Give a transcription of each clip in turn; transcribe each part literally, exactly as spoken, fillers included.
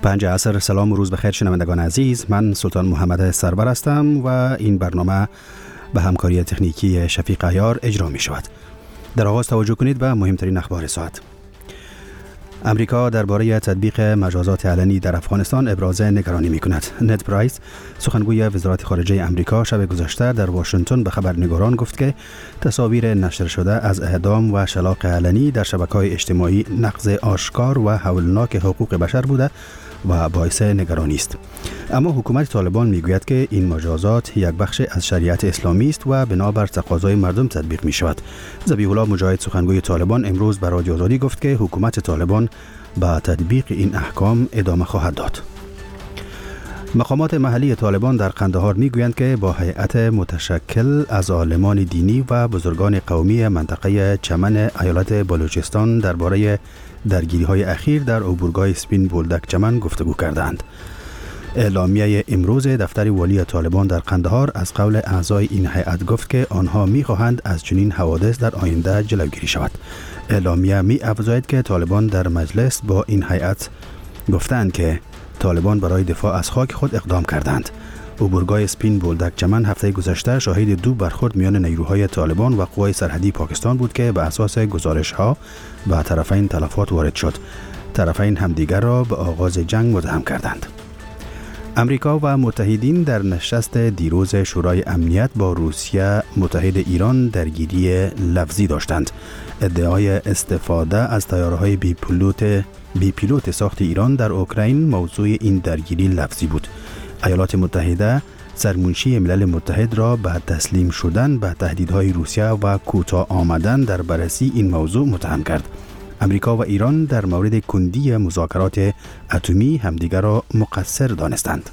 پنج عصر. سلام و روز بخیر شنوندگان عزیز، من سلطان محمد سرور هستم و این برنامه به همکاری تکنیکی شفیق عیار اجرا می شود. در آغاز توجه کنید به مهمترین اخبار ساعت. امریکا درباره تطبیق مجازات علنی در افغانستان ابراز نگرانی می کند. نت پرایس، سخنگوی وزارت خارجه امریکا، شب گذشته در واشنگتن به خبرنگاران گفت که تصاویر نشر شده از اعدام و شلاق علنی در شبکه‌های اجتماعی نقض آشکار و هولناک حقوق بشر بوده و باعث نگرانی است. اما حکومت طالبان میگوید که این مجازات یک بخش از شریعت اسلامی است و بنابر تقاضای مردم تطبیق می شود. ذبیح الله مجاهد، سخنگوی طالبان، امروز به رادیو آزادی گفت که حکومت طالبان با تطبیق این احکام ادامه خواهد داد. مقامات محلی طالبان در قندهار میگویند که با هیئت متشکل از عالمان دینی و بزرگان قومی منطقه چمن ایالت بلوچستان درباره درگیری‌های اخیر در عبورگاه سپین بولدک چمن گفتگو کردند. اعلامیه امروز دفتر والی طالبان در قندهار از قول اعضای این هیئت گفت که آنها می‌خواهند از چنین حوادث در آینده جلوگیری شود. اعلامیه می‌افزاید که طالبان در مجلس با این هیئت گفتند که طالبان برای دفاع از خاک خود اقدام کردند. عبورگاه سپین بولدک چمن هفته گذشته شاهد دو برخورد میان نیروهای طالبان و قوای سرحدی پاکستان بود که به اساس گزارش‌ها به طرفین تلفات وارد شد. طرفین همدیگر را به آغاز جنگ متهم کردند. امریکا و متحدین در نشست دیروز شورای امنیت با روسیه متحد ایران درگیری لفظی داشتند. ادعای استفاده از طیاره‌های بی پیلوت بی پیلوت ساخت ایران در اوکراین موضوع این درگیری لفظی بود. ایالات متحده سرمنشی ملل متحد را به تسلیم شدن به تهدیدهای روسیه و کوتاه آمدن در بررسی این موضوع متهم کرد. امریکا و ایران در مورد کندی مذاکرات اتمی همدیگر را مقصر دانستند.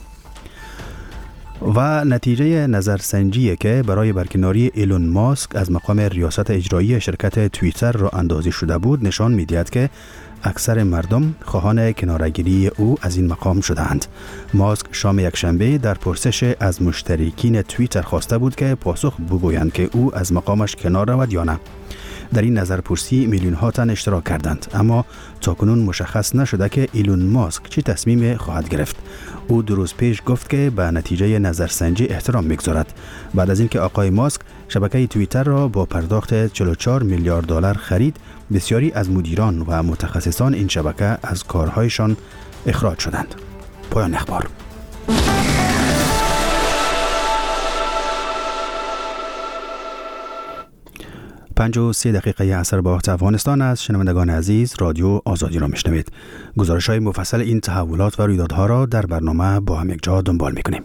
و نتیجه نظرسنجی که برای برکناری ایلون ماسک از مقام ریاست اجرایی شرکت توییتر را اندازی شده بود نشان می‌دهد که اکثر مردم خواهان کناره‌گیری او از این مقام شدند. ماسک شام یکشنبه در پرسش از مشترکین توییتر خواسته بود که پاسخ بگویند که او از مقامش کنار رود یا نه. در این نظرپرسی میلیون ها تن اشتراک کردند، اما تاکنون مشخص نشده که ایلون ماسک چه تصمیم خواهد گرفت. او دو روز پیش گفت که به نتیجه نظرسنجی احترام می‌گذارد. بعد از اینکه آقای ماسک شبکه توییتر را با پرداخت چهل و چهار میلیارد دلار خرید، بسیاری از مدیران و متخصصان این شبکه از کارهایشان اخراج شدند. پایان اخبار. پنج و سی دقیقه عصر با وقت افغانستان است. شنوندگان عزیز، رادیو آزادی را میشنوید. گزارش های مفصل این تحولات و رویدادها را در برنامه با هم یک جا دنبال میکنیم.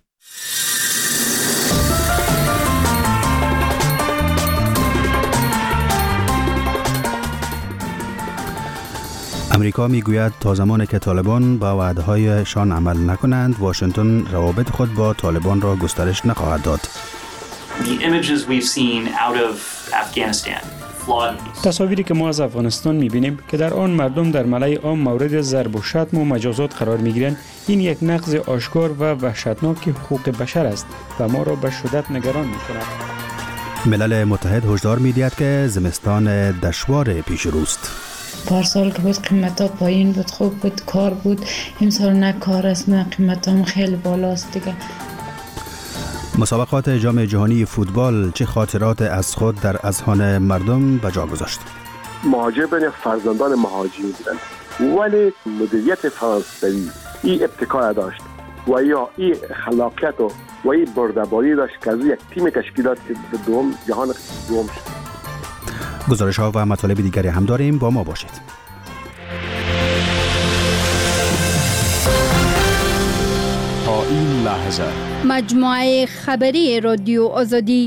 امریکا میگوید تا زمانی که طالبان با وعده‌هایشان عمل نکنند، واشنگتن روابط خود با طالبان را گسترش نخواهد داد. تصاویری که ما از افغانستان می‌بینیم که در آن مردم در ملأ عام مورد ضرب و شتم و مجازات قرار می‌گیرند، این یک نقض آشکار و وحشتناک حقوق بشر است و ما را به شدت نگران می‌کند. ملل متحد هشدار می‌دهد که زمستان دشوار پیش روست. پارسال که بود قیمتا پایین بود، خوب بود، کار بود. امسال نه کار است نه قیمتا هم خیلی بالاست دیگه. مسابقات جام جهانی فوتبال چه خاطرات از خود در اذهان مردم به جا گذاشت؟ مهاجر بین فرزندان مهاجرین بودند، ولی مدیریت فرانسوی این ابتکار داشت و یا این خلاقیت و و این بردباری داشت که از یک تیم تشکیلات که به دوم جهان دوم شد. گزارش ها و مطالب دیگری هم داریم، با ما باشید. تا این لحظه مجموعه خبری رادیو آزادی.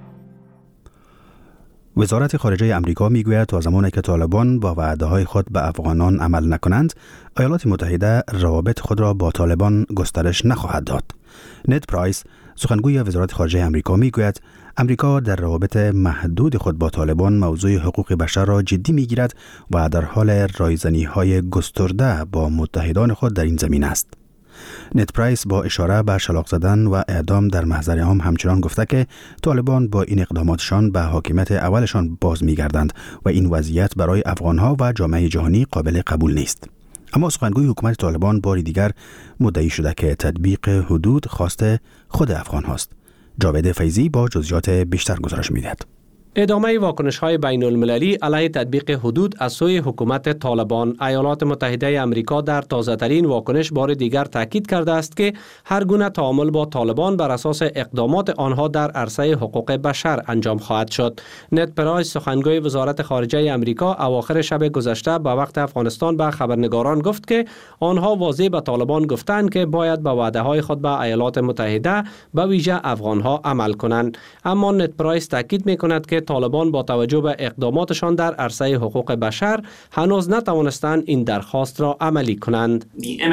وزارت خارجه امریکا میگوید تا زمانی که طالبان با وعده‌های خود به افغانان عمل نکنند، ایالات متحده روابط خود را با طالبان گسترش نخواهد داد. نت پرایس، سخنگوی وزارت خارجه امریکا، میگوید امریکا در روابط محدود خود با طالبان موضوع حقوق بشر را جدی میگیرد و در حال رایزنی‌های گسترده با متحدان خود در این زمین است. نت پرایس با اشاره به شلاق زدن و اعدام در محضر عام همچنان گفته که طالبان با این اقداماتشان به حاکمیت اولشان باز می‌گردند و این وضعیت برای افغان‌ها و جامعه جهانی قابل قبول نیست. اما سخنگوی حکومت طالبان باری دیگر مدعی شده که تطبیق حدود خواست خود افغان هاست. جاوید فیضی با جزئیات بیشتر گزارش می‌دهد. ادامه واکنش‌های بین المللی علیه تطبیق حدود از سوی حکومت طالبان. ایالات متحده آمریکا در تازه‌ترین واکنش بار دیگر تاکید کرده است که هر گونه تعامل با طالبان بر اساس اقدامات آنها در عرصه حقوق بشر انجام خواهد شد. نت پرایس سخنگوی وزارت خارجه آمریکا اواخر شب گذشته به وقت افغانستان به خبرنگاران گفت که آنها واضح به طالبان گفتند که باید به وعده‌های خود به ایالات متحده به ویژه افغان‌ها عمل کنند. اما نت پرایس تاکید می‌کند که طالبان با توجه به اقداماتشان در عرصه حقوق بشر هنوز نتوانستند این درخواست را عملی کنند.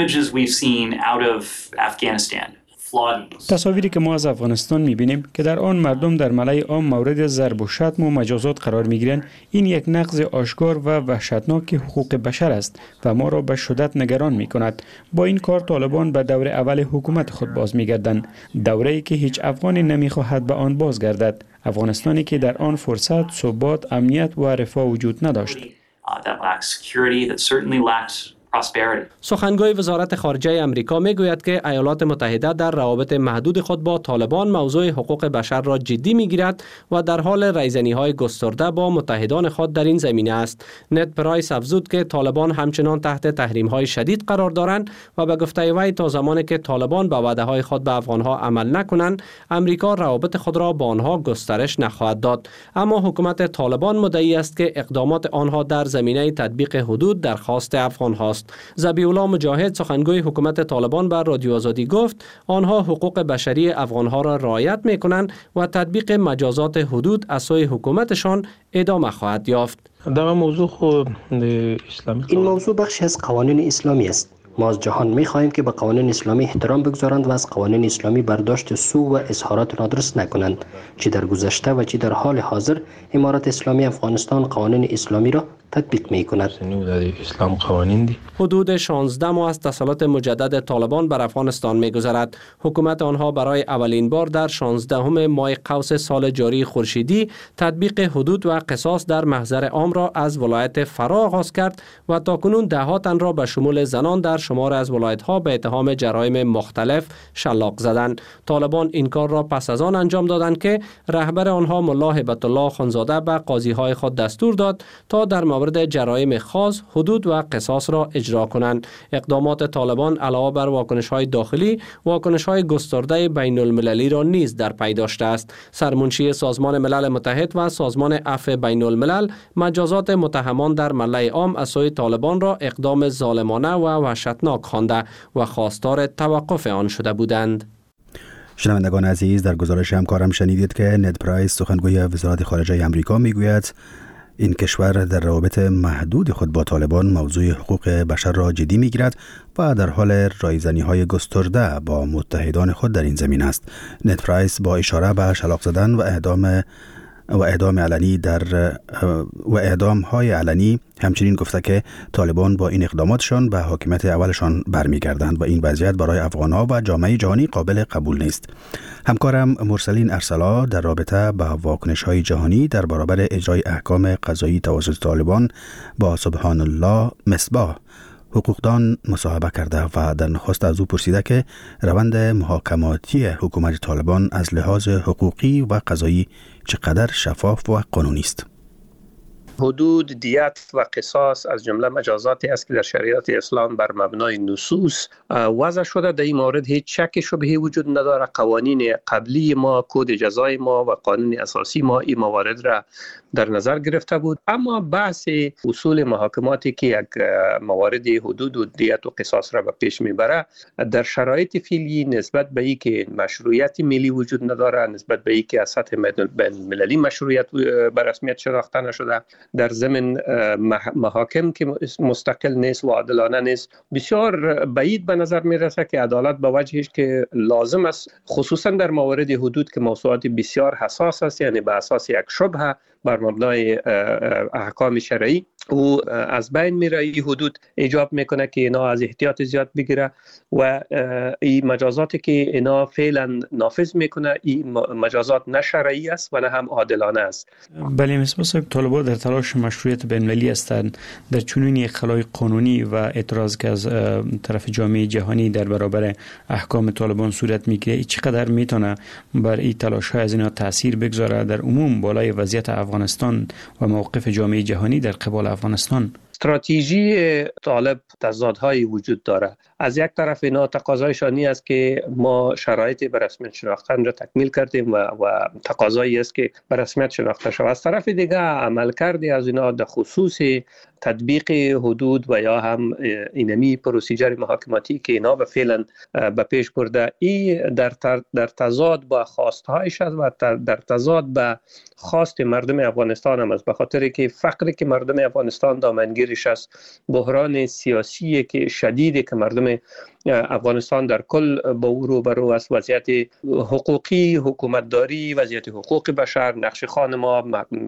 تصاویری که ما از افغانستان می‌بینیم که در آن مردم در ملأ عام مورد ضرب و شتم و مجازات قرار می‌گیرند، این یک نقض آشکار و وحشتناک حقوق بشر است و ما را به شدت نگران می‌کند. با این کار طالبان به دور اول حکومت خود باز می‌گردند، دوره‌ای که هیچ افغانی نمی‌خواهد به آن بازگردد، افغانستانی که در آن فرصت، ثبات، امنیت و رفاه وجود نداشت. سخنگوی وزارت خارجه آمریکا میگوید که ایالات متحده در روابط محدود خود با طالبان موضوع حقوق بشر را جدی میگیرد و در حال ریزنی‌های گسترده با متحدان خود در این زمینه است. نت پرایس افزود که طالبان همچنان تحت تحریم‌های شدید قرار دارند و به گفته وی تا زمانی که طالبان به وعده‌های خود به افغان‌ها عمل نکنند، آمریکا روابط خود را با آنها گسترش نخواهد داد. اما حکومت طالبان مدعی است که اقدامات آنها در زمینه تطبیق حدود درخواست افغان‌ها. ذبیح‌الله مجاهد سخنگوی حکومت طالبان بر رادیو آزادی گفت آنها حقوق بشری افغانها را رعایت می‌کنند و تطبیق مجازات حدود از سوی حکومتشان ادامه خواهد یافت. در موضوع خود اسلامی این موضوع بخشی از قوانین اسلامی است. ما از جهان می‌خواهیم که به قوانین اسلامی احترام بگذارند و از قوانین اسلامی برداشت سو و اظهارات نادرست نکنند. چی در گذشته و چی در حال حاضر امارت اسلامی افغانستان قوانین اسلامی را تطبیق می‌کند. اسلام قوانین دی. حدود شانزده ماه از تسلط مجدد طالبان بر افغانستان می‌گذرد. حکومت آنها برای اولین بار در شانزدهم ماه قوس سال جاری خورشیدی تطبیق حدود و قصاص در محضر عام را از ولایت فرا آغاز کرد و تاکنون ده‌ها تن را به شمول زنان در شمار از ولایت‌ها به اتهام جرایم مختلف شلاق زدند. طالبان این کار را پس از آن انجام دادند که رهبر آنها ملا هیبت الله خانزاده به قاضی‌های خود دستور داد تا در مورد جرایم خاص حدود و قصاص را اجرا کنند. اقدامات طالبان علاوه بر واکنش‌های داخلی، واکنش‌های گسترده بین المللی را نیز در پی داشته است. سرمنشی سازمان ملل متحد و سازمان عفو بین الملل مجازات متهمان در ملأ عام از سوی طالبان را اقدام ظالمانه و وحشتناک خوانده و خواستار توقف آن شده بودند. شنوندگان عزیز، در گزارش همکارم شنیدید که نت پرایس سخنگوی وزارت خارجه آمریکا میگوید این کشور در روابط محدود خود با طالبان موضوع حقوق بشر را جدی میگیرد و در حال رایزنی‌های گسترده با متحدان خود در این زمین است. نت پرایس با اشاره به شلاق زدن و اعدام و اعدام علنی در و اعدام های علنی همچنین گفته که طالبان با این اقداماتشان به حاکمیت اولشان برمیگردند و این وضعیت برای افغان‌ها و جامعه جهانی قابل قبول نیست. همکارم مرسلین ارسلا در رابطه با واکنش‌های جهانی در برابر اجرای احکام قضایی توسط طالبان با سبحان الله مصباح حقوقدان مصاحبه کرده و در نخست از او پرسیده که روند محاکماتی حکومت طالبان از لحاظ حقوقی و قضایی چقدر شفاف و قانونی است. حدود، دیت و قصاص از جمله مجازاتی است که در شریعت اسلام بر مبنای نصوص وضع شده. در این مورد هیچ شک شبهه‌ای وجود نداره. قوانین قبلی ما، کد جزای ما و قانون اساسی ما این موارد را در نظر گرفته بود. اما بحث اصول محاکماتی که یک موارد حدود و دیت و قصاص را به پیش میبره در شرایط فعلی نسبت به اینکه مشروعیت ملی وجود نداره، نسبت به اینکه از سطح بین‌المللی مشروعیت به رسمیت شناخته نشده، در ضمن محاکم که مستقل نیست و عادلانه نیست، بسیار بعید به نظر میرسه که عدالت به وجهش که لازم است، خصوصا در موارد حدود که موضوعات بسیار حساس است، یعنی به اساس یک شبهه بر مبنای احکام شرعی او از بین میره. این حدود ایجاب میکنه که اینا از احتیاط زیاد بگیره و این مجازاتی که اینا فعلا نافذ میکنه این مجازات نه شرعی است و نه هم عادلانه است. بله مصباح صاحب، طالبان در تلاش مشروعیت بین‌المللی هستند. در چنین یک خلای قانونی و اعتراض که از طرف جامعه جهانی در برابر احکام طالبان صورت میگیره، چقدر میتونه بر این تلاش های از اینا تاثیر بگذاره در عموم بالای وضعیت افغانستان و موقف جامعه جهانی در قبال افغانستان؟ استراتژی طالب تضادهایی وجود داره. از یک طرف اینا تقاضایشان این است که ما شرایط به رسمیت شناختن را تکمیل کردیم و و تقاضایی است که به رسمیت شناخته شود. از طرف دیگه عمل کرده از اینا در خصوص تطبیق حدود و یا هم اینمی پروسیجر محاکماتی که اینا به فعلا به پیش برده، این در در تضاد با خواستهایش است و در تضاد با خواست مردم افغانستان هم است، به خاطر که فقری که مردم افغانستان دامنگیرش است، بحران سیاسی که شدیدی که مردم افغانستان در کل با او روبرو است، وضعیت حقوقی، حکومتداری، وضعیت حقوق بشر، نقش خانم‌ها،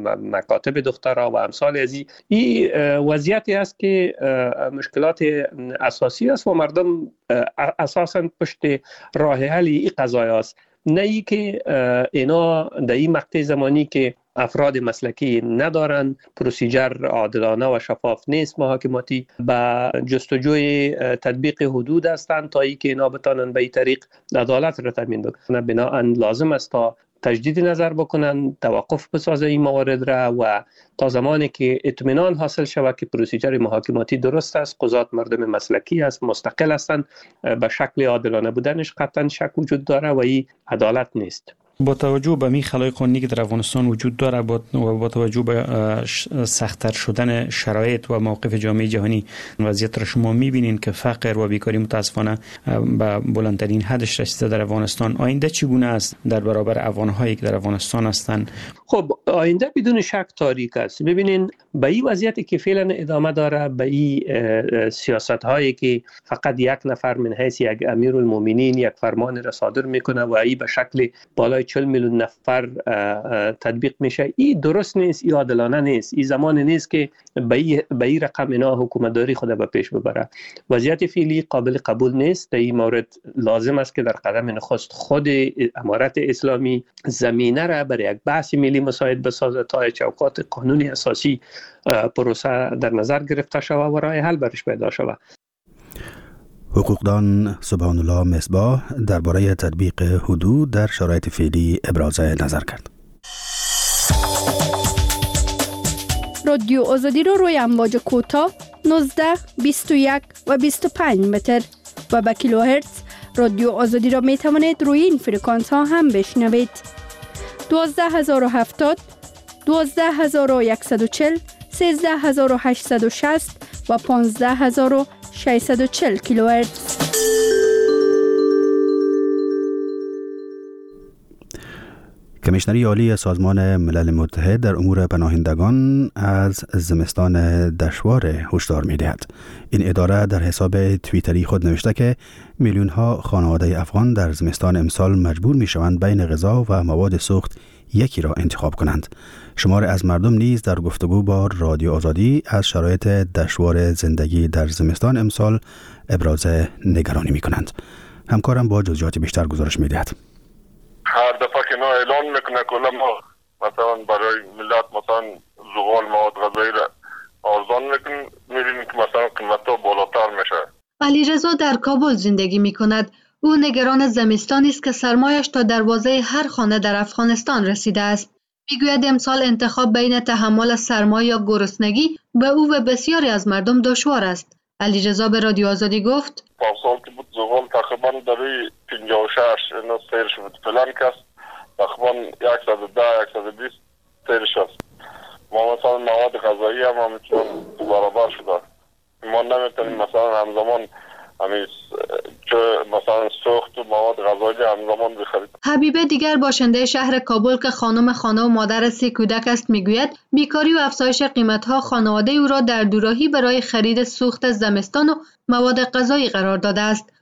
مکاتب دخترها و امثال از این وضعیتی است که مشکلات اساسی است و مردم اساساً پشت راه حل این قضایا است. نه ای که اینا در این مقطع زمانی که افراد مسلکی ندارن، پروسیجر عادلانه و شفاف نیست محاکماتی، به جستجوی تطبیق حدود هستند تا ای که اینا بتانن به این طریق عدالت را تامین بکنن. بنابراین لازم است تا تجدید نظر بکنن، توقف بسازه این موارد را و تا زمانی که اطمینان حاصل شود که پروسیجر محاکماتی درست است، قضات مردم مسلکی است، مستقل هستند، به شکل عادلانه بودنش قطعا شک وجود داره و این عدالت نیست. با توجه به می خلای قانونی که در افغانستان وجود داره و با توجه به سخت‌تر شدن شرایط و موقف جامعه جهانی، وضعیت را شما می‌بینین که فقر و بیکاری متاسفانه به بلندترین حدش رسیده در افغانستان. آینده چگونه است در برابر افغان‌هایی که در افغانستان هستند؟ خب آینده بدون شک تاریک است. ببینین به این وضعیتی که فعلا ادامه داره، به این سیاست‌هایی که فقط یک نفر من حیث یک امیرالمومنین یک فرمان را صادر میکنه و این به شکل بالای چهل میلیون نفر تطبیق میشه، این درست نیست، این عادلانه نیست. این زمان نیست که به این رقم اینا حکومتداری خود به پیش ببره. وضعیت فعلی قابل قبول نیست. در این مورد لازم است که در قدم نخست خود امارت اسلامی زمینه را برای یک بحث ملی مساعد بسازه تا چوکات قانونی اساسی پروسه در نظر گرفته شود و راه حل برش پیدا شود. حقوقدان سبحان الله مصباح درباره تطبیق حدود در شرایط فعلی ابراز نظر کرد. رادیو آزادی رو روی امواج کوتاه نوزده، بیست و یک و بیست و پنج متر و با کیلوهرتز رادیو آزادی را می توانید روی این فرکانس ها هم بشنوید. دوازده هزار و هفتاد، دوازده هزار و صد و چهل، سیزده هزار و هشتصد و شصت و پانزده هزار و ششصد و چهل کیلوهرتز. کمیشنری عالی سازمان ملل متحد در امور پناهندگان از زمستان دشوار هشدار می‌دهد. این اداره در حساب توییتری خود نوشته که میلیون ها خانواده افغان در زمستان امسال مجبور می‌شوند بین غذا و مواد سوخت یکی را انتخاب کنند. شمار از مردم نیز در گفتگو با رادیو آزادی از شرایط دشوار زندگی در زمستان امسال ابراز نگرانی می‌کنند. همکارم با جزئیات بیشتر گزارش می‌دهد. هر دفعه که اینا اعلان میکنه که ما مثلا برای ملت مثلا زغال مواد غذایی را ارزان میکنیم، میبینیم که مثلا قیمت‌ها بالاتر میشه. علیرضا در کابل زندگی میکند. او نگران زمستانی است که سرمایش تا دروازه هر خانه در افغانستان رسیده است. میگوید امسال انتخاب بین تحمل سرما یا گرسنگی به او و بسیاری از مردم دشوار است. علیرضا به رادیو آزادی گفت: پارسال که بود زغال تقریبا در پنجاه و شش اینا سیرش بود، فلان کس تقریبا صد و ده صد و بیست سیرش است. ما مثلا مواد غذایی هم همچنان برابر شده. ما نمیتونیم مثلا همزمان همین مثلا سوخت و مواد غذایی همزمان بخرید. حبیبه دیگر باشنده شهر کابل که خانم خانه و مادر سه کودک است میگوید بیکاری و افزایش قیمت‌ها خانواده او را در دوراهی برای خرید سوخت زمستان و مواد غذایی قرار داده است.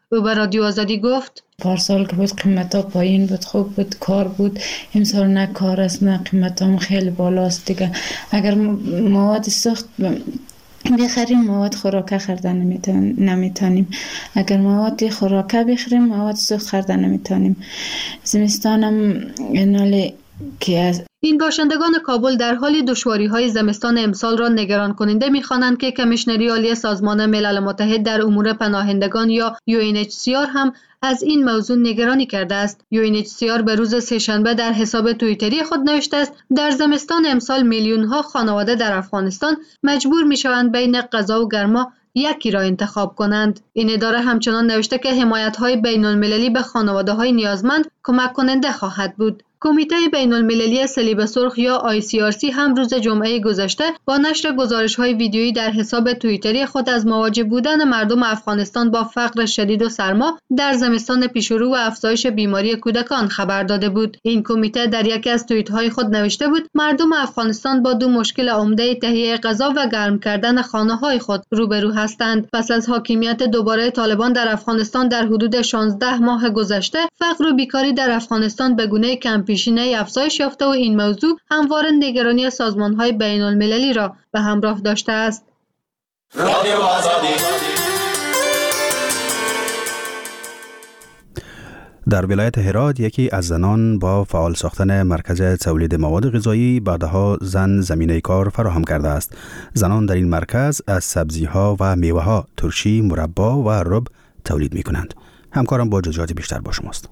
او به رادیو آزادی گفت پارسال که بود قیمت ها پایین بود، خوب بود، کار بود. امسال نه کار است نه قیمت هم خیلی بالاست دیگه. اگر مواد سوخت بخریم مواد خوراکه خریدن نمیتونیم. اگر مواد خوراکه بخریم مواد سوخت خریدن نمیتونیم. زمستان هم اینالی که از این باشندگان کابل در حال دشواری‌های زمستان امسال را نگران کننده می‌خوانند که کمیشنری عالی سازمان ملل متحد در امور پناهندگان یا یو ان اچ سی آر هم از این موضوع نگرانی کرده است. یو ان اچ سی آر به روز سه‌شنبه در حساب توییتری خود نوشته است در زمستان امسال میلیون‌ها خانواده در افغانستان مجبور می‌شوند بین غذا و گرما یکی را انتخاب کنند. این اداره همچنان نوشته که حمایت‌های بین‌المللی به خانواده‌های نیازمند کمک کننده خواهد بود. کمیته بین المللی صلیب سرخ یا آی سی آر سی هم روز جمعه گذشته با نشر گزارش‌های ویدیویی در حساب توییتری خود از مواجه بودن مردم افغانستان با فقر شدید و سرما در زمستان پیشرو و افزایش بیماری کودکان خبر داده بود. این کمیته در یکی از توییت‌های خود نوشته بود مردم افغانستان با دو مشکل عمده تهیه غذا و گرم کردن خانه‌های خود روبرو هستند. پس از حاکمیت دوباره طالبان در افغانستان در حدود شانزده ماه گذشته، فقر و بیکاری در افغانستان به گونه‌ای کم پیشینه افزایش یافته و این موضوع همواره نگرانی سازمان‌های بین‌المللی را به همراه داشته است. در ولایت هرات یکی از زنان با فعال ساختن مرکز تولید مواد غذایی بعدها زن زمینه کار فراهم کرده است. زنان در این مرکز از سبزی‌ها و میوه‌ها، ترشی، مربا و رب تولید می‌کنند. همکارم با جزئیات بیشتر با شماست.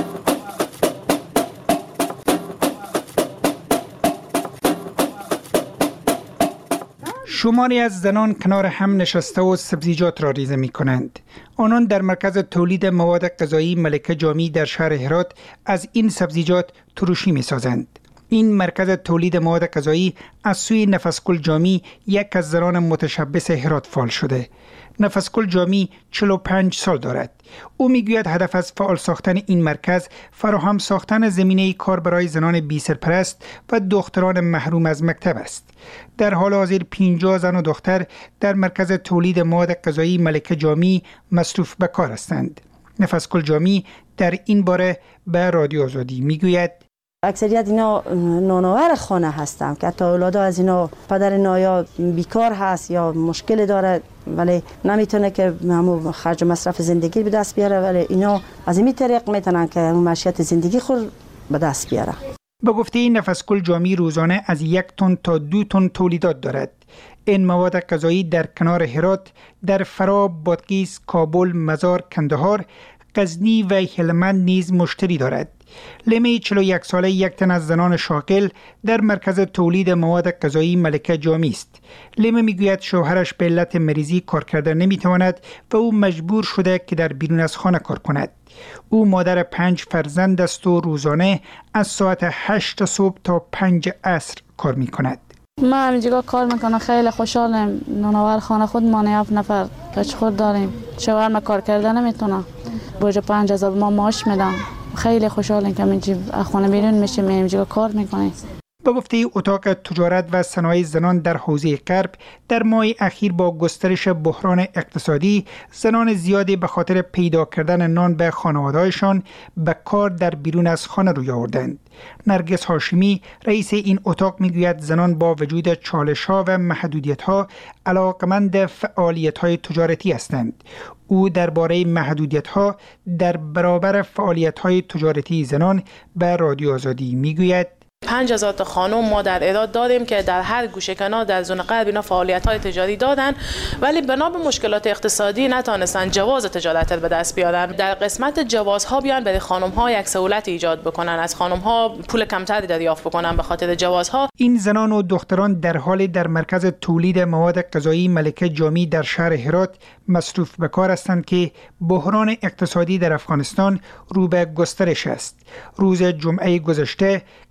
شماری از زنان کنار هم نشسته و سبزیجات را ریزه می کنند. آنان در مرکز تولید مواد غذایی ملکه جامی در شهر هرات از این سبزیجات ترشی می سازند. این مرکز تولید مواد غذایی از سوی نفسگل جامی یک از زنان متشبث هرات فعال شده. نفسگل جامی چهل و پنج سال دارد. او میگوید هدف از فعال ساختن این مرکز فراهم ساختن زمینه کار برای زنان بی سرپرست و دختران محروم از مکتب است. در حال حاضر پنجاه زن و دختر در مرکز تولید مواد غذایی ملکه جامی مصروف به کار هستند. نفسگل جامی در این باره به رادیو آزادی میگوید اکثریت اینا نانآور خانه هستند که حتی اولادا از اینا پدر نایا بیکار هست یا مشکل داره ولی نمیتونه که همون خرج و مصرف زندگی به دست بیاره، ولی اینا از این طریق میتونن که معیشت زندگی خود به دست بیاره. به گفته نفسگل جامی روزانه از یک تن تا دو تن تولیدات دارد. این مواد غذایی در کنار هرات، در فرا، بادغیس، کابل، مزار، کندهار، غزنی و هلمند نیز مشتری دارد. لیمه چهل و یک ساله یک تن از زنان شاغل در مرکز تولید مواد غذایی ملکه جامی است. لیمه میگوید شوهرش به علت مریضی کار کرده نمیتواند و او مجبور شده که در بیرون از خانه کار کند. او مادر پنج فرزند است و روزانه از ساعت هشت صبح تا پنج عصر کار میکند. من همینجا کار میکنم، خیلی خوشحالم. نانآور خانه خود ما هفت نفر بچه خود داریم. شوهر ما کار کرده نمیتونه. بوجه پنج هزار ما معاش میدم. خیلی خوشحالم که اینجا خانه بیرون میشیم، اینجا کار میکنیم. به گفته اتاق تجارت و صنایع زنان در حوزه غرب، در ماه اخیر با گسترش بحران اقتصادی زنان زیادی به خاطر پیدا کردن نان به خانواده‌هایشان به کار در بیرون از خانه روی آوردند. نرگس هاشمی رئیس این اتاق میگوید زنان با وجود چالش‌ها و محدودیت‌ها علاقمند فعالیت‌های تجارتی هستند. او درباره محدودیت‌ها در برابر فعالیت‌های تجارتی زنان به رادیو آزادی میگوید پنج هزار تا خانم ما در اعداد دادیم که در هر گوشه کنار در زون غرب اینا فعالیت‌های تجاری دادن، ولی بنا به مشکلات اقتصادی نتونستن جواز تجارت به دست بیارن. در قسمت جوازها بیان برای خانم‌ها یک سهولت ایجاد بکنن، از خانم‌ها پول کمتری دریافت بکنن به خاطر جوازها. این زنان و دختران در حال در مرکز تولید مواد غذایی ملکه جامی در شهر هرات مصروف به کار هستند که بحران اقتصادی در افغانستان رو به گسترش است. روز جمعه گذشته کمیته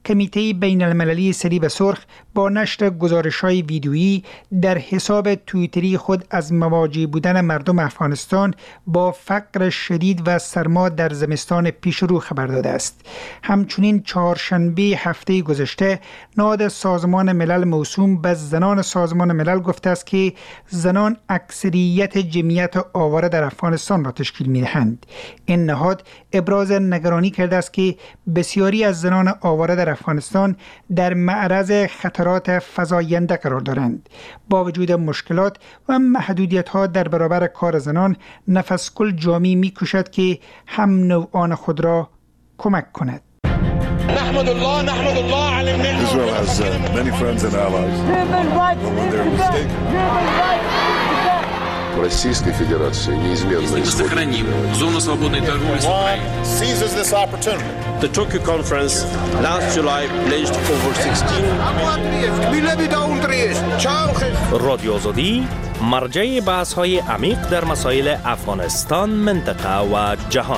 منظمه بین المللی صلیب سرخ با نشر گزارش‌های ویدیویی در حساب توییتری خود از مواجه بودن مردم افغانستان با فقر شدید و سرما در زمستان پیش رو خبر داده است. همچنین چهارشنبه هفته گذشته نهاد سازمان ملل موسوم به زنان سازمان ملل گفته است که زنان اکثریت جمعیت آواره در افغانستان را تشکیل می‌دهند. این نهاد ابراز نگرانی کرده است که بسیاری از زنان آواره در افغانستان در معرض خطرات فزاینده قرار دارند. با وجود مشکلات و محدودیت‌ها در برابر کار زنان، نفس کل جامعی می‌کوشد که هم نوعان خود را کمک کند. نحمد الله نحمد الله على النعمة. Israel has uh, many friends and allies. Российской Федерации неизменно сохраним зону свободной торговли с Украиной. Seizes this opportunity. The Tokyo conference last July pledged over sixteen. رادیو آزادی مرجع بحث‌های عمیق در مسائل افغانستان، منطقه و جهان.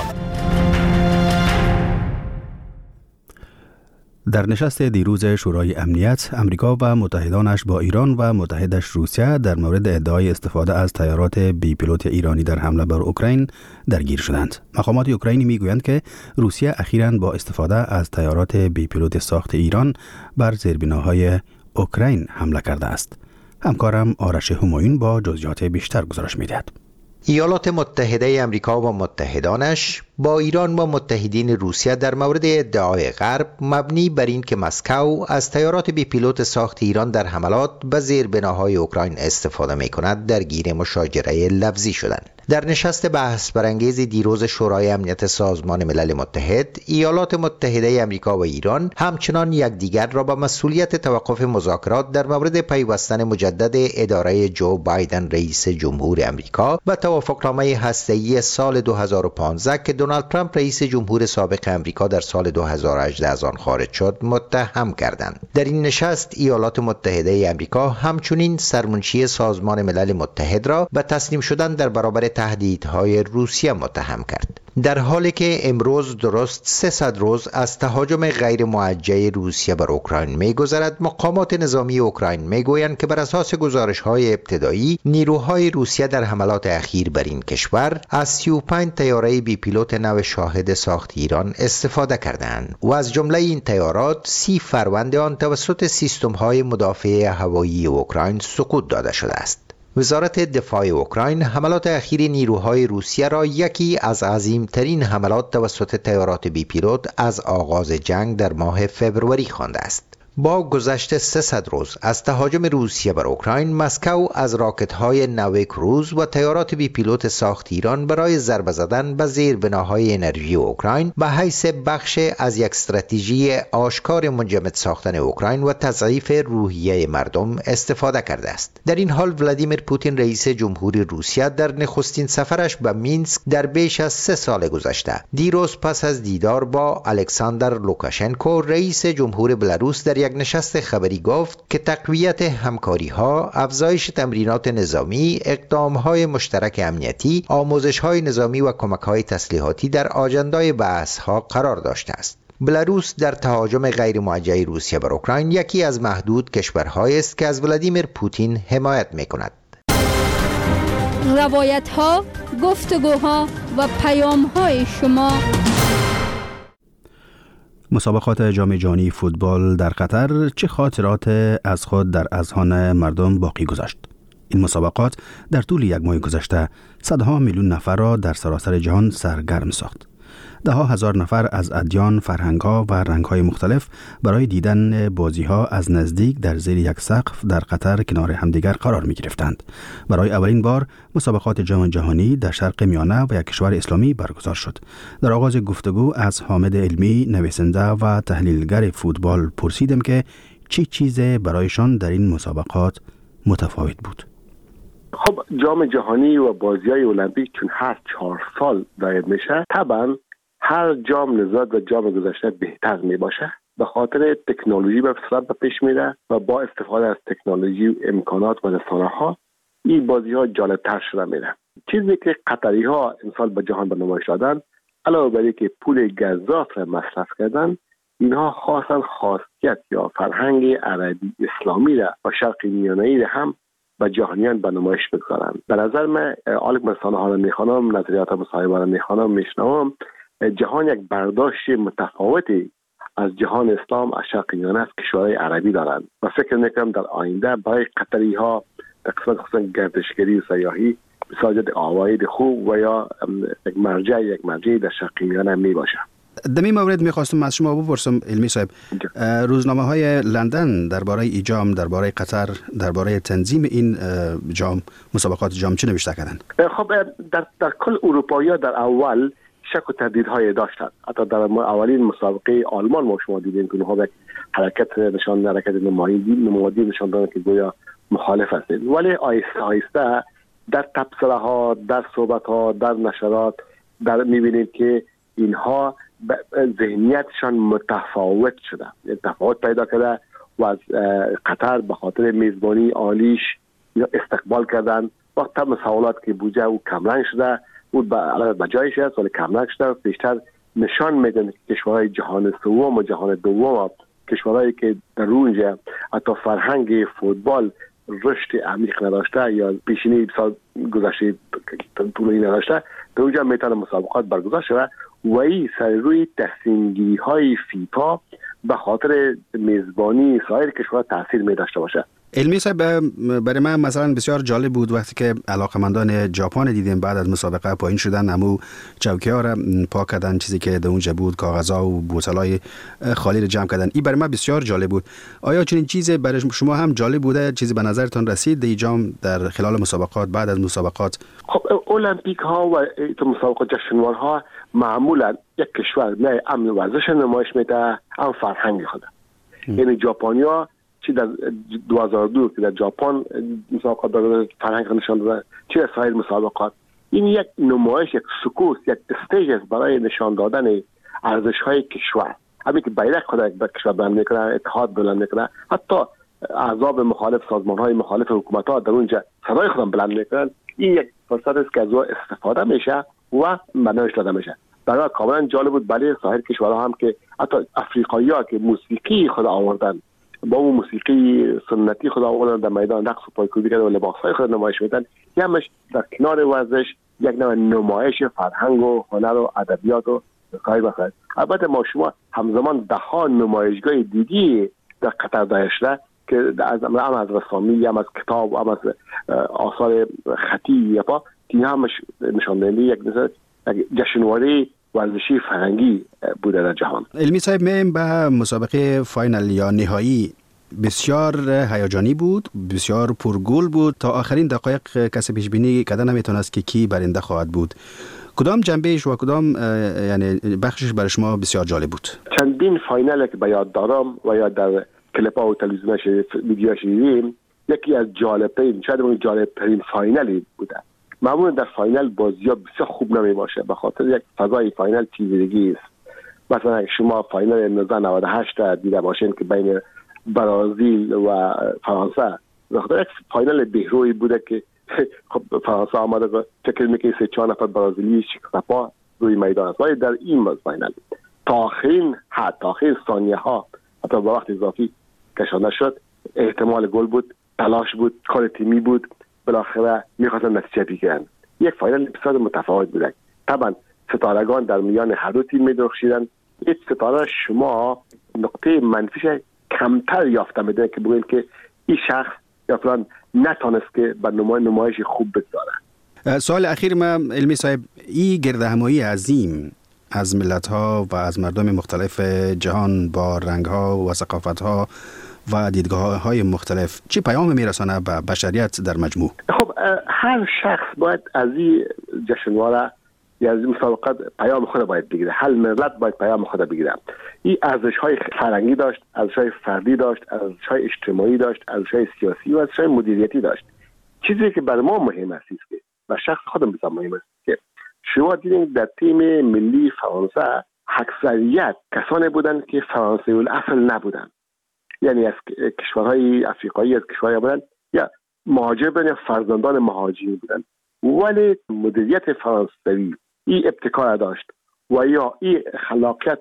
در نشست دیروز شورای امنیت، امریکا و متحدانش با ایران و متحدش روسیه در مورد ادعای استفاده از طیارات بی پیلوت ایرانی در حمله بر اوکراین درگیر شدند. مقامات اوکراینی میگویند که روسیه اخیراً با استفاده از طیارات بی پیلوت ساخت ایران بر زیربناهای اوکراین حمله کرده است. همکارم آرش همایون با جزئیات بیشتر گزارش می‌دهد. ایالات متحده آمریکا و متحدانش با ایران و متحدین روسیه در مورد ادعای غرب مبنی بر این که مسکو از طیارات بی پیلوت ساخت ایران در حملات به زیربناهای اوکراین استفاده می‌کند درگیر مشاجره لفظی شدند. در نشست بحث برانگیز دیروز شورای امنیت سازمان ملل متحد، ایالات متحده آمریکا و ایران همچنان یکدیگر را به مسئولیت توقف مذاکرات در مورد پیوستن مجدد اداره جو بایدن رئیس جمهور آمریکا و توافقنامه هسته‌ای سال دو هزار و پانزده که دونالد ترامپ رئیس جمهور سابق آمریکا در سال دو هزار و هجده از آن خارج شد متهم کردند. در این نشست ایالات متحده آمریکا همچنین سرمنشی سازمان ملل متحد را به تسلیم شدن در برابر تهدیدهای روسیه متهم کرد. در حالی که امروز درست سیصد روز از تهاجم غیر موجه روسیه بر اوکراین می‌گذرد، مقامات نظامی اوکراین می‌گویند که بر اساس گزارش‌های ابتدایی نیروهای روسیه در حملات اخیر بر این کشور از سی و پنج طیاره بی پیلوت نو شاهد ساخت ایران استفاده کردند و از جمله این طیارات سی فروند آن توسط سیستم‌های مدافع هوایی اوکراین سقوط داده شده است. وزارت دفاع اوکراین حملات اخیر نیروهای روسیه را یکی از عظیمترین حملات توسط طیارات بی پیلوت از آغاز جنگ در ماه فوریه خوانده است. با گذشت سیصد روز از تهاجم روسیه بر اوکراین، مسکو از راکت‌های نو کروز و طیارات بی پیلوت ساخت ایران برای ضربه زدن به زیربناهای انرژی اوکراین به حیث بخش از یک استراتژی آشکار منجمد ساختن اوکراین و تضعیف روحیه مردم استفاده کرده است. در این حال ولادیمیر پوتین رئیس جمهوری روسیه در نخستین سفرش به مینسک در بیش از سه سال گذشته، دیروز پس از دیدار با الکساندر لوکاشنکو رئیس جمهور بلاروس در یک نشست خبری گفت که تقویت همکاری‌ها، افزایش تمرینات نظامی، اقدام‌های مشترک امنیتی، آموزش‌های نظامی و کمک‌های تسلیحاتی در آجندای بحث‌ها قرار داشته است. بلاروس در تهاجم غیر موجه روسیه بر اوکراین یکی از محدود کشورهایی است که از ولادیمیر پوتین حمایت می‌کند. روایت‌ها، گفتگوها و پیام‌های شما. مسابقات جام جهانی فوتبال در قطر چه خاطرات از خود در اذهان مردم باقی گذاشت؟ این مسابقات در طول یک ماه گذشته صدها میلیون نفر را در سراسر جهان سرگرم ساخت. ده ها هزار نفر از ادیان، فرهنگ‌ها و رنگ‌های مختلف برای دیدن بازی‌ها از نزدیک در زیر یک سقف در قطر کنار همدیگر قرار می‌گرفتند. برای اولین بار مسابقات جام جهانی در شرق میانه و یک کشور اسلامی برگزار شد. در آغاز گفتگو از حامد علمی، نویسنده و تحلیلگر فوتبال پرسیدم که چی چیزی برایشان در این مسابقات متفاوت بود. خب جام جهانی و بازی‌های المپیک چون هر چهار سال دایر میشه، طبعا هر جام نظارت و جام گذشته بهتر می باشه. به خاطر تکنولوژی به سرعت پیش میره و با استفاده از تکنولوژی و امکانات و رسانه ها این بازی ها جالب تر شده میره. چیزی که قطری ها امسال به جهان به نمایش دادن، علاوه بر اینکه پول گزاف را مصرف کردن، اینها خاصا خاصیت یا فرهنگ عربی اسلامی را و شرق میانه‌ای را هم به جهانیان به نمایش بگذارند. به نظر من آلک مسانه ها را میخوانم، نظریات مصاحبه را میخوانم، میشنوم، جهان یک برداشت متفاوتی از جهان اسلام از شرق میانه از کشورهای عربی دارند و فکر میکنم در آینده برای قطری ها در قسمت خصوصا گردشگری و سیاحی بسیار آواید خوب و یا یک مرجع یک مرجع در شرق میانه می باشه. در این مورد میخواستم از شما بپرسم علمی صاحب، روزنامه های لندن درباره ای جام، درباره قطر، درباره تنظیم این جام، مسابقات جام چه نوشته کردند؟ خب در در کل اروپایی ها در اول شک و تردیدهای داشتند. حتی در اولین مسابقه آلمان ما شما دیدیم که اونها یک حرکت نشان حرکت نمایندگی نمادی نشان دادن که گویا مخالف هستند، ولی آهسته آهسته در تبصره ها، در صحبت ها، در نشرات در میبینیم که اینها ذهنیتشان متفاوت شده، تفاوت پیدا کرده و از قطر به خاطر میزبانی عالیش استقبال کردن. وقت مساوات که بودجه او کمرنگ شده بود به جایش است ولی کمرنگ شده، بیشتر نشان میدن که کشورهای جهان سوم و جهان دوم، کشورهایی که در اونجا حتی فرهنگ فوتبال رشد عمیق نداشته یا پیشینه سال گذشته طولانی نداشته، در اونجا میتونه مسابقات برگزار شده و این سر روی تصمیم گیری های فیفا به خاطر میزبانی سایر کشورها تاثیر می داشته باشه. علمی صاحب، برای من مثلا بسیار جالب بود وقتی که علاقمندان ژاپن دیدیم بعد از مسابقه پایین شدن، امو چوکی‌ها را پاک کردن، چیزی که در اونجا بود کاغذها و بوتلای خالی را جمع کردن. این برای من بسیار جالب بود. آیا چنین چیزی برای شما هم جالب بوده؟ چیزی به نظرتان رسید در جام در خلال مسابقات بعد از مسابقات؟ خب المپیک ها و مسابقات جشنوارها معمولا یک کشور نه امن ورزش نمایش میده، هم فرهنگ خود. یعنی ژاپنیا چی در دو هزار و دو که در ژاپن مسابقات داره فرهنگ نشان داده، چی در سایر مسابقات، این یک نمایش، یک سکوت، یک استیج است برای نشان دادن ارزش های کشور. همین که بیرق خود یک کشور بلند میکنه، اتحاد بلند میکنه، حتی احزاب مخالف، سازمان های مخالف حکومت ها در اونجا صدای خودم بلند میکنن. این یک فرصت است که از او استفاده میشه و بنایش داده میشه. برای کاملا جالب بود. بله سایر کشورها هم که حتی افریقایی ها که موسیقی خود آوردن، با اون موسیقی سنتی خود آوردن در میدان رقص و پایکوبی کردن و لباسهای خود نمایش میدن، همش در کنار ورزش یک نوع نمایش فرهنگ و هنر و ادبیات و سایر بخواهد. البته ما شما همزمان ده ها نمایشگاه دیگی در قطر داشته که از هم از رسامی، هم از کتاب، هم از آثار خطی یا که همش نشان دهنده یک جشنواره ورزشی فرهنگی بوده در جهان. علمی صاحب، میم به مسابقه فاینال یا نهایی بسیار هیجانی بود، بسیار پرگل بود. تا آخرین دقایق کسی پیش بینی کردن نمیتونست که کی برنده خواهد بود. کدام جنبهش و کدام یعنی بخشش برای شما بسیار جالب بود؟ چندین فاینال که به یاد دارم و یا در کلیپ ها و تلویزیون ویدیو شدیدیم، یکی از جالبترین، شاید اون جالبترین فاینالی بوده. معمولا در فاینال بازی‌ها بسیار خوب نمی باشه به خاطر یک فضای فاینال تیزگی است. مثلا شما فاینال نوزده نود و هشت دیده باشین که بین برزیل و فرانسه، به خاطر یک فاینال بهروی بوده که خب فرانسه آمده فکر می‌کنه سه چهار نفر برزیلی شکست‌پا روی میدان است. ولی در این فاینال تا آخرین حد، تا آخرین ثانیه ها حتی با وقت اضافی کشانده شد، احتمال گل بود، تلاش بود، کار تیمی بود، بالاخره میخواستن نتیجه بگیرن. یک فاینال بسیار متفاوت بوده. طبعا ستارگان در میان هر دو تیم میدرخشیدن. یک ستاره شما نقطه منفیش کمتر یافته میده که بگوین که این شخص یا فلان نتونست که بر نمای نمایش خوب بگذاره. سوال اخیر ما علمی صاحب، این گردهمایی عظیم از ملت ها و از مردم مختلف جهان با رنگ ها و ثقافت ها و دیدگاه های مختلف چی پیام میرسانه به بشریت در مجموع؟ خب هر شخص باید از این جشنواره یا از این مسابقات پیام خود باید بگیره. هر ملت باید پیام خود بگیره. این ارزش های فرهنگی داشت، ارزش های فردی داشت، ارزش های اجتماعی داشت، ارزش های سیاسی و ارزش های مدیریتی داشت. چیزی که برای ما مهم است که و شخص خودم بسیار مهم است که شما دیدین در تیم ملی فرانسه اکثریت کسانی بودند که فرانسوی الاصل نبودند، یعنی از کشورهای افریقایی، از کشورهای بودند یا مهاجر بودند یا فرزندان مهاجرین بودند، ولی مدیریت فرانسوی این ابتکار داشت و یا این خلاقیت و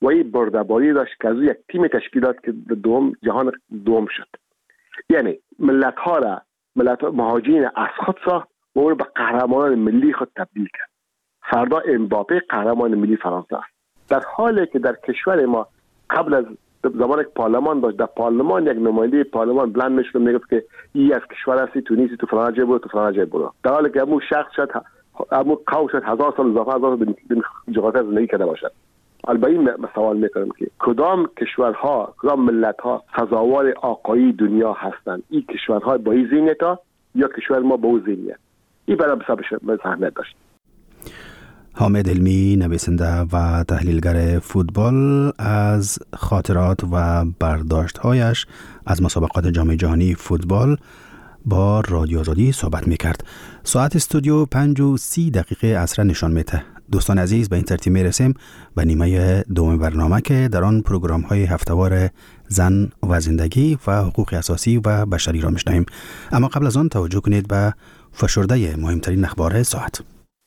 و این برده‌باری داشت که از یک تیم تشکیلات که دوم جهان دوم شد. یعنی ملت ها را ملت مهاجرین از خود ساخت و او به قهرمانان ملی خود تبدیل کرد. فردا امباپه قهرمان ملی فرانسه است. در حالی که در کشور ما قبل از زمان که پارلمان داشت، در پارلمان یک نماینده پارلمان بلند میشد میگفت که این از کشور هستی، تو نیستی، تو فلان جای برو، تو فلان جای برو. در حالی که همون شخص شد همون قوم شد هزار سال اضافه هزار سال به جغرافیا زندگی کرده باشد. البته این سوال میکنم که کدام کشورها کدام ملت‌ها سزاوار آقایی دنیا هستند؟ این کشورها با این ذهنیت یا کشور ما با اون ذهنیت؟ این برای بسیار اهمیت داشت. حامد علمی، نویسنده و تحلیلگر فوتبال، از خاطرات و برداشت‌هایش از مسابقات جام جهانی فوتبال با رادیو آزادی صحبت می‌کرد. ساعت استودیو پنج و سی دقیقه عصر نشان میده. دوستان عزیز، به این ترتیب میرسیم به نیمه دوم برنامه که در آن پروگرام‌های هفته‌وار زن و زندگی و حقوق اساسی و بشری را میشنویم. اما قبل از آن توجه کنید به فشرده مهمترین اخبار ساعت.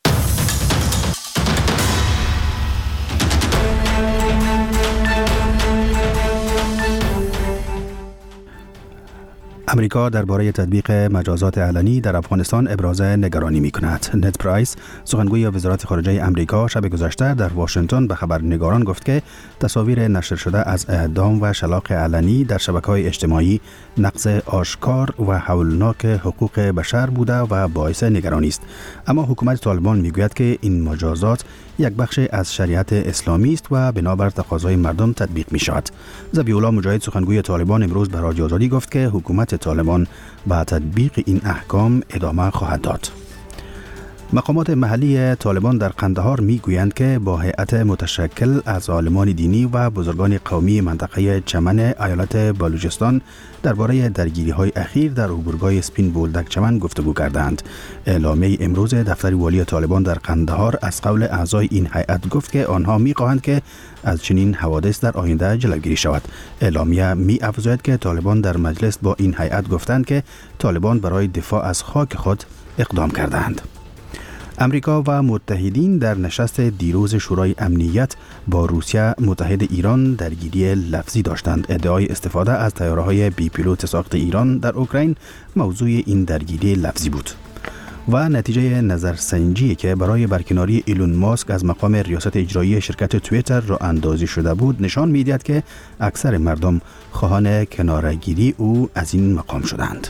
امریکا درباره تطبیق مجازات علنی در افغانستان ابراز نگرانی می‌کند. نت پرایس، سخنگوی وزارت خارجه امریکا، شب گذشته در واشنگتن به خبرنگاران گفت که تصاویر نشر شده از اعدام و شلاق علنی در شبکه‌های اجتماعی نقض آشکار و هولناک حقوق بشر بوده و باعث نگرانی است. اما حکومت طالبان میگوید که این مجازات یک بخش از شریعت اسلامی است و بنابر تقاضای مردم تطبیق می شود. ذبیح‌الله مجاهد، سخنگوی طالبان، امروز به رادیو آزادی گفت که حکومت طالبان به تطبیق این احکام ادامه خواهد داد. مقامات محلی طالبان در قندهار می گویند که با هیئت متشکل از عالمان دینی و بزرگان قومی منطقه چمن ایالت بلوچستان درباره درگیری‌های اخیر در عبورگاه سپین بولدک چمن گفتگو کردند. اعلامیه امروز دفتر والی طالبان در قندهار از قول اعضای این هیئت گفت که آنها می‌خواهند که از چنین حوادث در آینده جلوگیری شود. اعلامیه می‌افزاید که طالبان در مجلس با این هیئت گفتند که طالبان برای دفاع از خاک خود اقدام کردند. امریکا و متحدین در نشست دیروز شورای امنیت با روسیه متحد ایران درگیری لفظی داشتند. ادعای استفاده از طیاره‌های بی پیلوت ساخت ایران در اوکراین موضوع این درگیری لفظی بود. و نتیجه نظرسنجی که برای برکناری ایلون ماسک از مقام ریاست اجرایی شرکت توییتر را اندازی شده بود نشان می‌دهد که اکثر مردم خواهان کناره‌گیری او از این مقام شدند.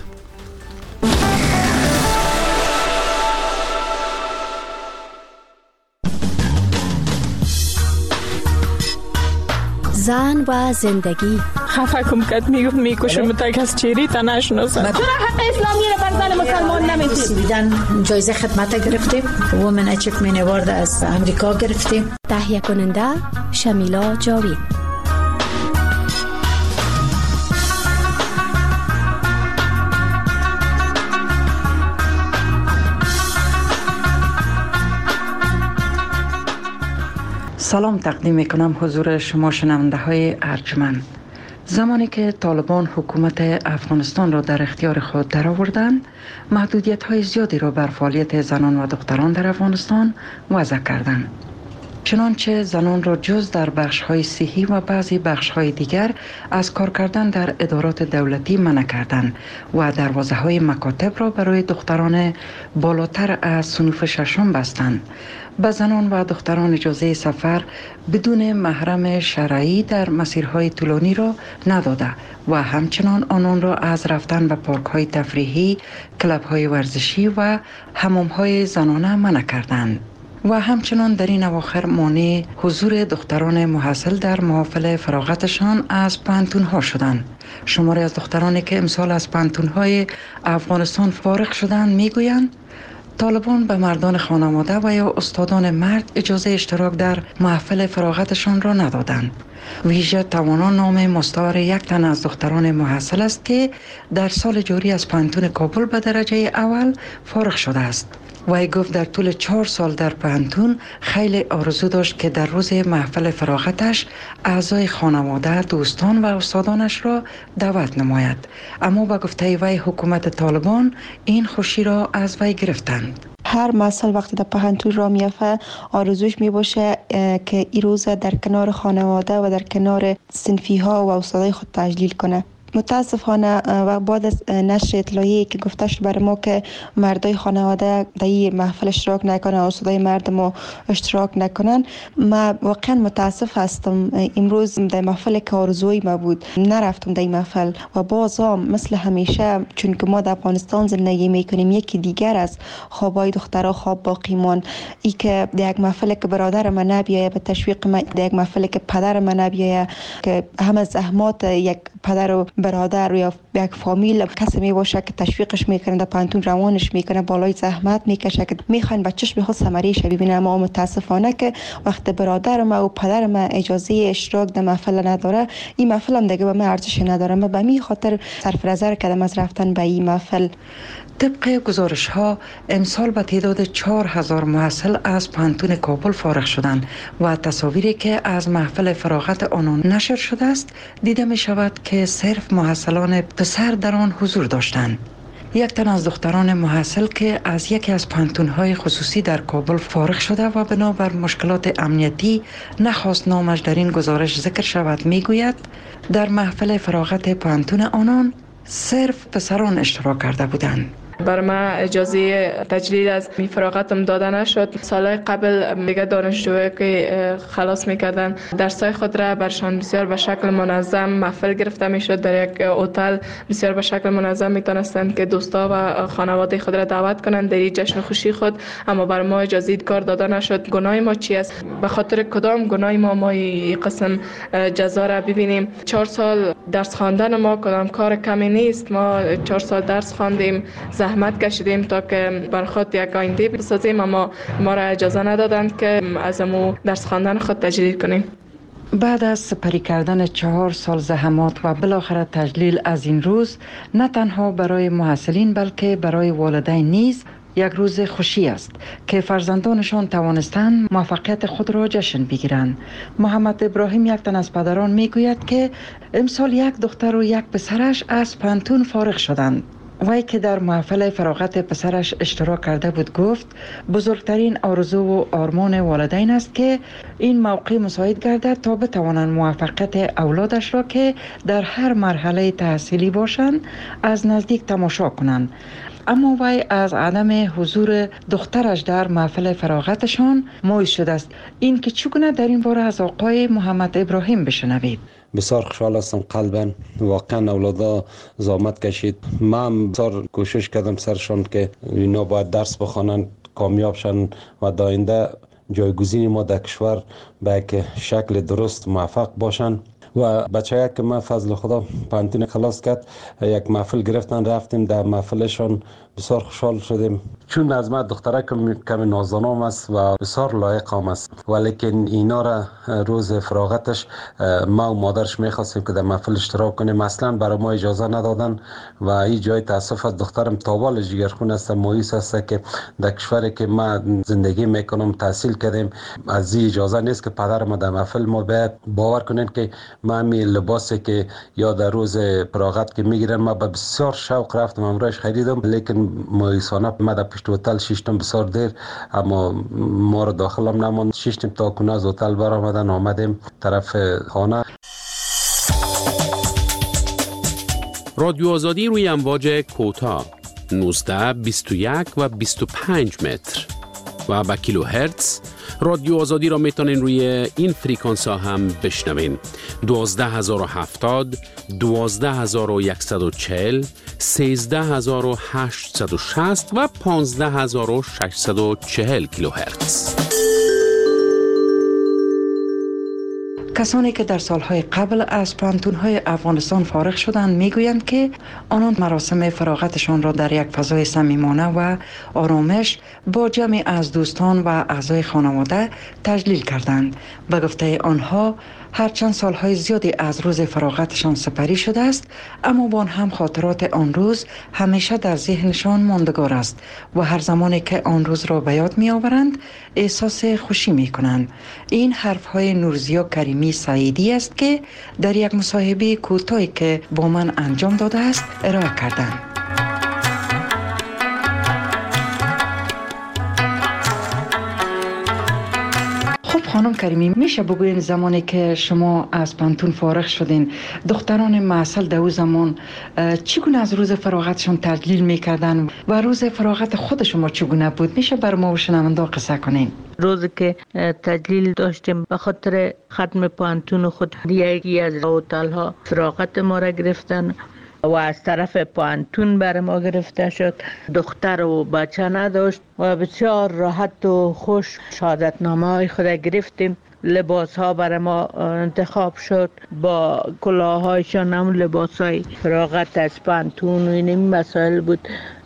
زن و زندگی. خفه کم کت میگفت میکشم تا کس چیری تا نشناسه. چرا حق اسلامی رو بر زن مسلمان نمیدید؟ سویدن جایزه خدمت گرفتیم. وومن اچیومنت اوارد از امریکا گرفتیم. تهیه کننده شمیلا جاوید. سلام تقدیم میکنم حضور شما شنونده های ارجمند. زمانی که طالبان حکومت افغانستان را در اختیار خود درآوردند، محدودیت های زیادی را بر فعالیت زنان و دختران در افغانستان وضع کردند. چنانچه زنان را جز در بخش های صحی و بعضی بخش های دیگر از کار کردن در ادارات دولتی منع کردند و دروازه های مکاتب را برای دختران بالاتر از صنوف ششم بستند. به زنان و دختران اجازه سفر بدون محرم شرعی در مسیرهای طولانی را نداده و همچنان آنان را از رفتن به پارک‌های تفریحی، کلب‌های ورزشی و حمام‌های زنانه منع کردند. و همچنان در این اواخر مانع حضور دختران محصل در محافل فراغتشان از پانتون‌ها شدند. شماری از دخترانی که امسال از پانتون‌های افغانستان فارغ شدند میگویند طالبان به مردان خانواده و یا استادان مرد اجازه اشتراک در محفل فراغتشان را ندادند. ویژه توانان نام مستعار یک تن از دختران محصل است که در سال جاری از پانتون کابل به درجه اول فارغ شده است. وی گفت در طول چهار سال در پانتون خیلی آرزو داشت که در روز محفل فراغتش اعضای خانواده، دوستان و استادانش را دعوت نماید، اما با گفته وی حکومت طالبان این خوشی را از وی گرفتند. هر مسئله وقتی در پهنتون را میافه آرزوش می باشه که این روز در کنار خانواده و در کنار صنفی ها و استادای خود تجلیل کنه. متاسفانه و بعد از نشر اطلاعیه‌ای که گفته شد برای ما که مردای خانواده در این محفل اشتراک نکنن، استادای مرد ما اشتراک نکنن، ما واقعا متاسف هستم. امروز در محفل که آرزوی ما بود نرفتم در این محفل و بازم مثل همیشه، چون که ما در افغانستان زندگی میکنیم، یکی دیگر از خوابای دخترها خواب باقی مان. ای که در یک محفل که برادر من نبیایه به تشویق من، در یک محفل که پدر من نبیایه که همه زحمات یک پدر و برادر یا یک فامیل کسی می باشه که تشویقش میکنه، در پانتون روانش میکنه، بالای زحمت میکشه که میخواین بچه‌ش به خود ثمره‌اش ببینه. اما متاسفانه که وقت برادر ما و پدر ما اجازه اشتراک در محفل نداره، این محفل هم دیگه به من ارزش نداره. من به می خاطر صرف نظر کردم از رفتن به این محفل. طبق گزارش ها امسال به تعداد چهار هزار محصل از پانتون کابل فارغ شدند و تصاویری که از محفل فراغت آنان نشر شده است دیده می شود که صرف محصلان پسر در آن حضور داشتند. یک تن از دختران محصل که از یکی از پانتون‌های خصوصی در کابل فارغ شده و بنابر مشکلات امنیتی نخواست نامش در این گزارش ذکر شود میگوید در محفل فراغت پانتون آنان صرف پسران اشتراک کرده بودند. بر من اجازه تجلیل از می فراغتم داده نشد. سالهای قبل دیگه دانشجوهایی که خلاص میکردن درسای خود را برشان بسیار به شکل منظم محفل گرفته میشد. در یک هتل بسیار به شکل منظم میتونستند که دوستا و خانواده خود را دعوت کنند در جشن خوشی خود، اما بر ما اجازه کار داده نشد. گناه ما چی است؟ به خاطر کدام گناه ما ما این قسم جزا را ببینیم؟ چهار سال درس خواندن ما کدام کار کمی نیست. ما چهار سال درس خواندیم، زحمت کشیدیم تا که بر خود یک آینده بسازیم، اما ما را اجازه ندادند که از امو درس خواندن خود تجلیل کنیم. بعد از سپری کردن چهار سال زحمات و بالاخره تجلیل از این روز، نه تنها برای محصلین بلکه برای والدین نیز یک روز خوشی است که فرزندانشان توانستند موفقیت خود را جشن بگیرند. محمد ابراهیم یک تن از پدران میگوید که امسال یک دختر و یک پسرش از پانتون فارغ شدند. وی که در محفل فراغت پسرش اشتراک کرده بود گفت بزرگترین آرزو و آرمان والدین است که این موقع مساعد گردد تا بتوانند موفقیت اولادش را که در هر مرحله تحصیلی باشند از نزدیک تماشا کنند. اما وی از عدم حضور دخترش در محفل فراغتشان مایوس شده است. این که چگونه در این باره از آقای محمد ابراهیم بشنوید. بسیار خوشحال هستم قلبا. واقعا اولادا زحمت کشید. من بسیار کوشش کردم سرشان که اینا باید درس بخوانند، کامیاب شن و در آینده جایگزین ما در کشور به یک شکل درست موفق باشن. و بچه‌ها که من فضل خدا پانتون خلاص کرد یک محفل گرفتن، رفتیم در محفلشان، بسیار خوشحال شدیم. چون از من دختره کمی نازدانم است و بسیار لایق هم است، ولیکن اینا را روز فراغتش ما و مادرش میخواستیم که در محفل اشتراک کنیم، اصلا برای ما اجازه ندادن و این جای تاسف است. دخترم تابال جگرخون است، مایوس است که در کشوری که ما زندگی میکنم تحصیل کردیم از این اجازه نیست که پدر ما در محفل ما بیاد. باور کنین که ما می لباسی که یا در روز فراغت که میگیرن ما به بسیار شوق رفتم امروز خریدم، لیکن مایوسانه ما در پشت هتل شیشتم بسیار دیر، اما ما رو داخلم نماند. شیشتم تا کنه از هتل برآمدن آمدیم طرف خانه. رادیو آزادی روی امواج کوتاه نوزده، بیست و یک و بیست و پنج متر و با کیلو هرتز. رادیو آزادی را میتونین روی این فریکانس ها هم بشنوین: دوازده هزار و هفتاد، دوازده هزار و صد و چهل، سیزده هزار و هشتصد و شصت و پانزده هزار و ششصد و چهل کیلو هرتز. کسانی که در سالهای قبل از پانتون‌های افغانستان فارغ شدند میگویند که آنان مراسم فراغتشان را در یک فضای صمیمانه و آرامش با جمعی از دوستان و اعضای خانواده تجلیل کردند. به گفته آنها هرچند سالهای زیادی از روز فراغتشان سپری شده است، اما با آن هم خاطرات آن روز همیشه در ذهنشان ماندگار است و هر زمانی که آن روز را به یاد می آورند احساس خوشی می کنند. این حرفهای نورزیا کریمی سعیدی است که در یک مصاحبه کوتاهی که با من انجام داده است ارائه کردند. خانم کریمی، میشه بگوین زمانی که شما از پانتون فارغ شدین دختران معسل در اون زمان چگونه از روز فراغتشون تجلیل میکردن و روز فراغت خود شما چگونه بود؟ میشه بر ما و شنوندا قصه کنین؟ روزی که تجلیل داشتیم به خاطر ختم پانتون خود یکی از هتل ها فراغت ما را گرفتن و از طرف پانتون بر ما گرفته شد. دختر و بچه نداشت و بسیار راحت و خوش شهادتنامه های خود گرفتیم. لباس ها بر ما انتخاب شد، با کلاهایشان هم لباس های فراغت از پانتون و این مسائل بود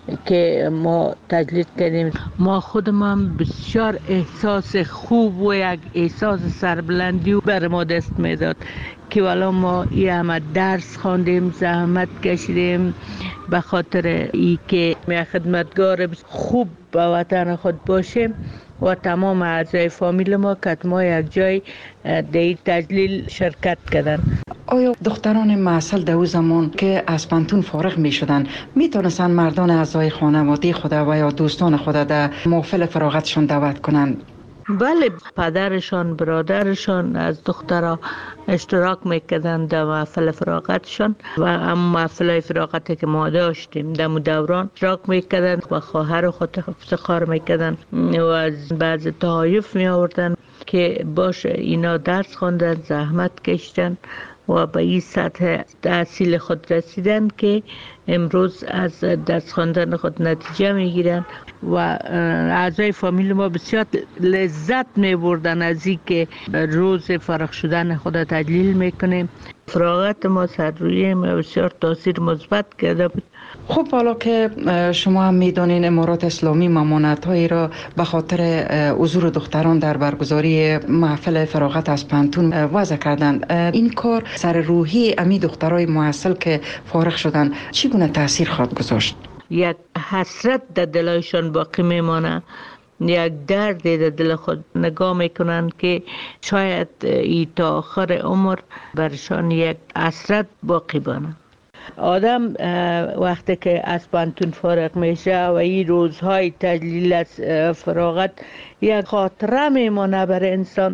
که ما تجلیل کردیم. ما خودمان بسیار احساس خوب و یک احساس سربلندی بر ما دست میداد که والا ما یه همه درس خواندیم، زحمت کشیدیم به خاطر ای که می خدمتگار خوب به وطن خود باشیم و تمام اعضای فامیل ما که ما یک جای در تجلیل شرکت کردن. آیا دختران معسل در اون زمان که از پانتون فارغ می شدن می تونستن مردان اعضای خانواده خود و یا دوستان خود در محفل فراغتشون دعوت کنن؟ بله، پدرشان، برادرشان از دخترها اشتراک میکردن در محفل فراغتشان و هم محفل فراغتی که ما داشتیم در دوران اشتراک میکردن و خواهر خود افتخار میکردن و از بعض تحایف می آوردن که باشه اینا درس خواندن، زحمت کشیدن و به این سطح تحصیل خود رسیدن که امروز از درس خواندن خود نتیجه میگیرن و اعضای فامیل ما بسیار لذت میبردن از این که روز فارغ شدن خود تجلیل میکنیم. فراغت ما سر روی ما بسیار تاثیر مثبت کرده بود. خب حالا که شما هم میدانین امارات اسلامی ممانعت‌هایی را به خاطر حضور دختران در برگزاری محفل فراغت از پانتون وضع کردند، این کار سر روحی امی دخترای معسل که فارغ شدن چگونه تاثیر خواهد گذاشت؟ یک حسرت در دلایشان باقی میمانه، یک درد در دل خود نگاه میکنن که شاید ای تا آخر عمر برشان یک حسرت باقی بانه. آدم وقتی که از پانتون فارغ میشه و این روزهای تجلیل از فراغت یک خاطره میمانه بر انسان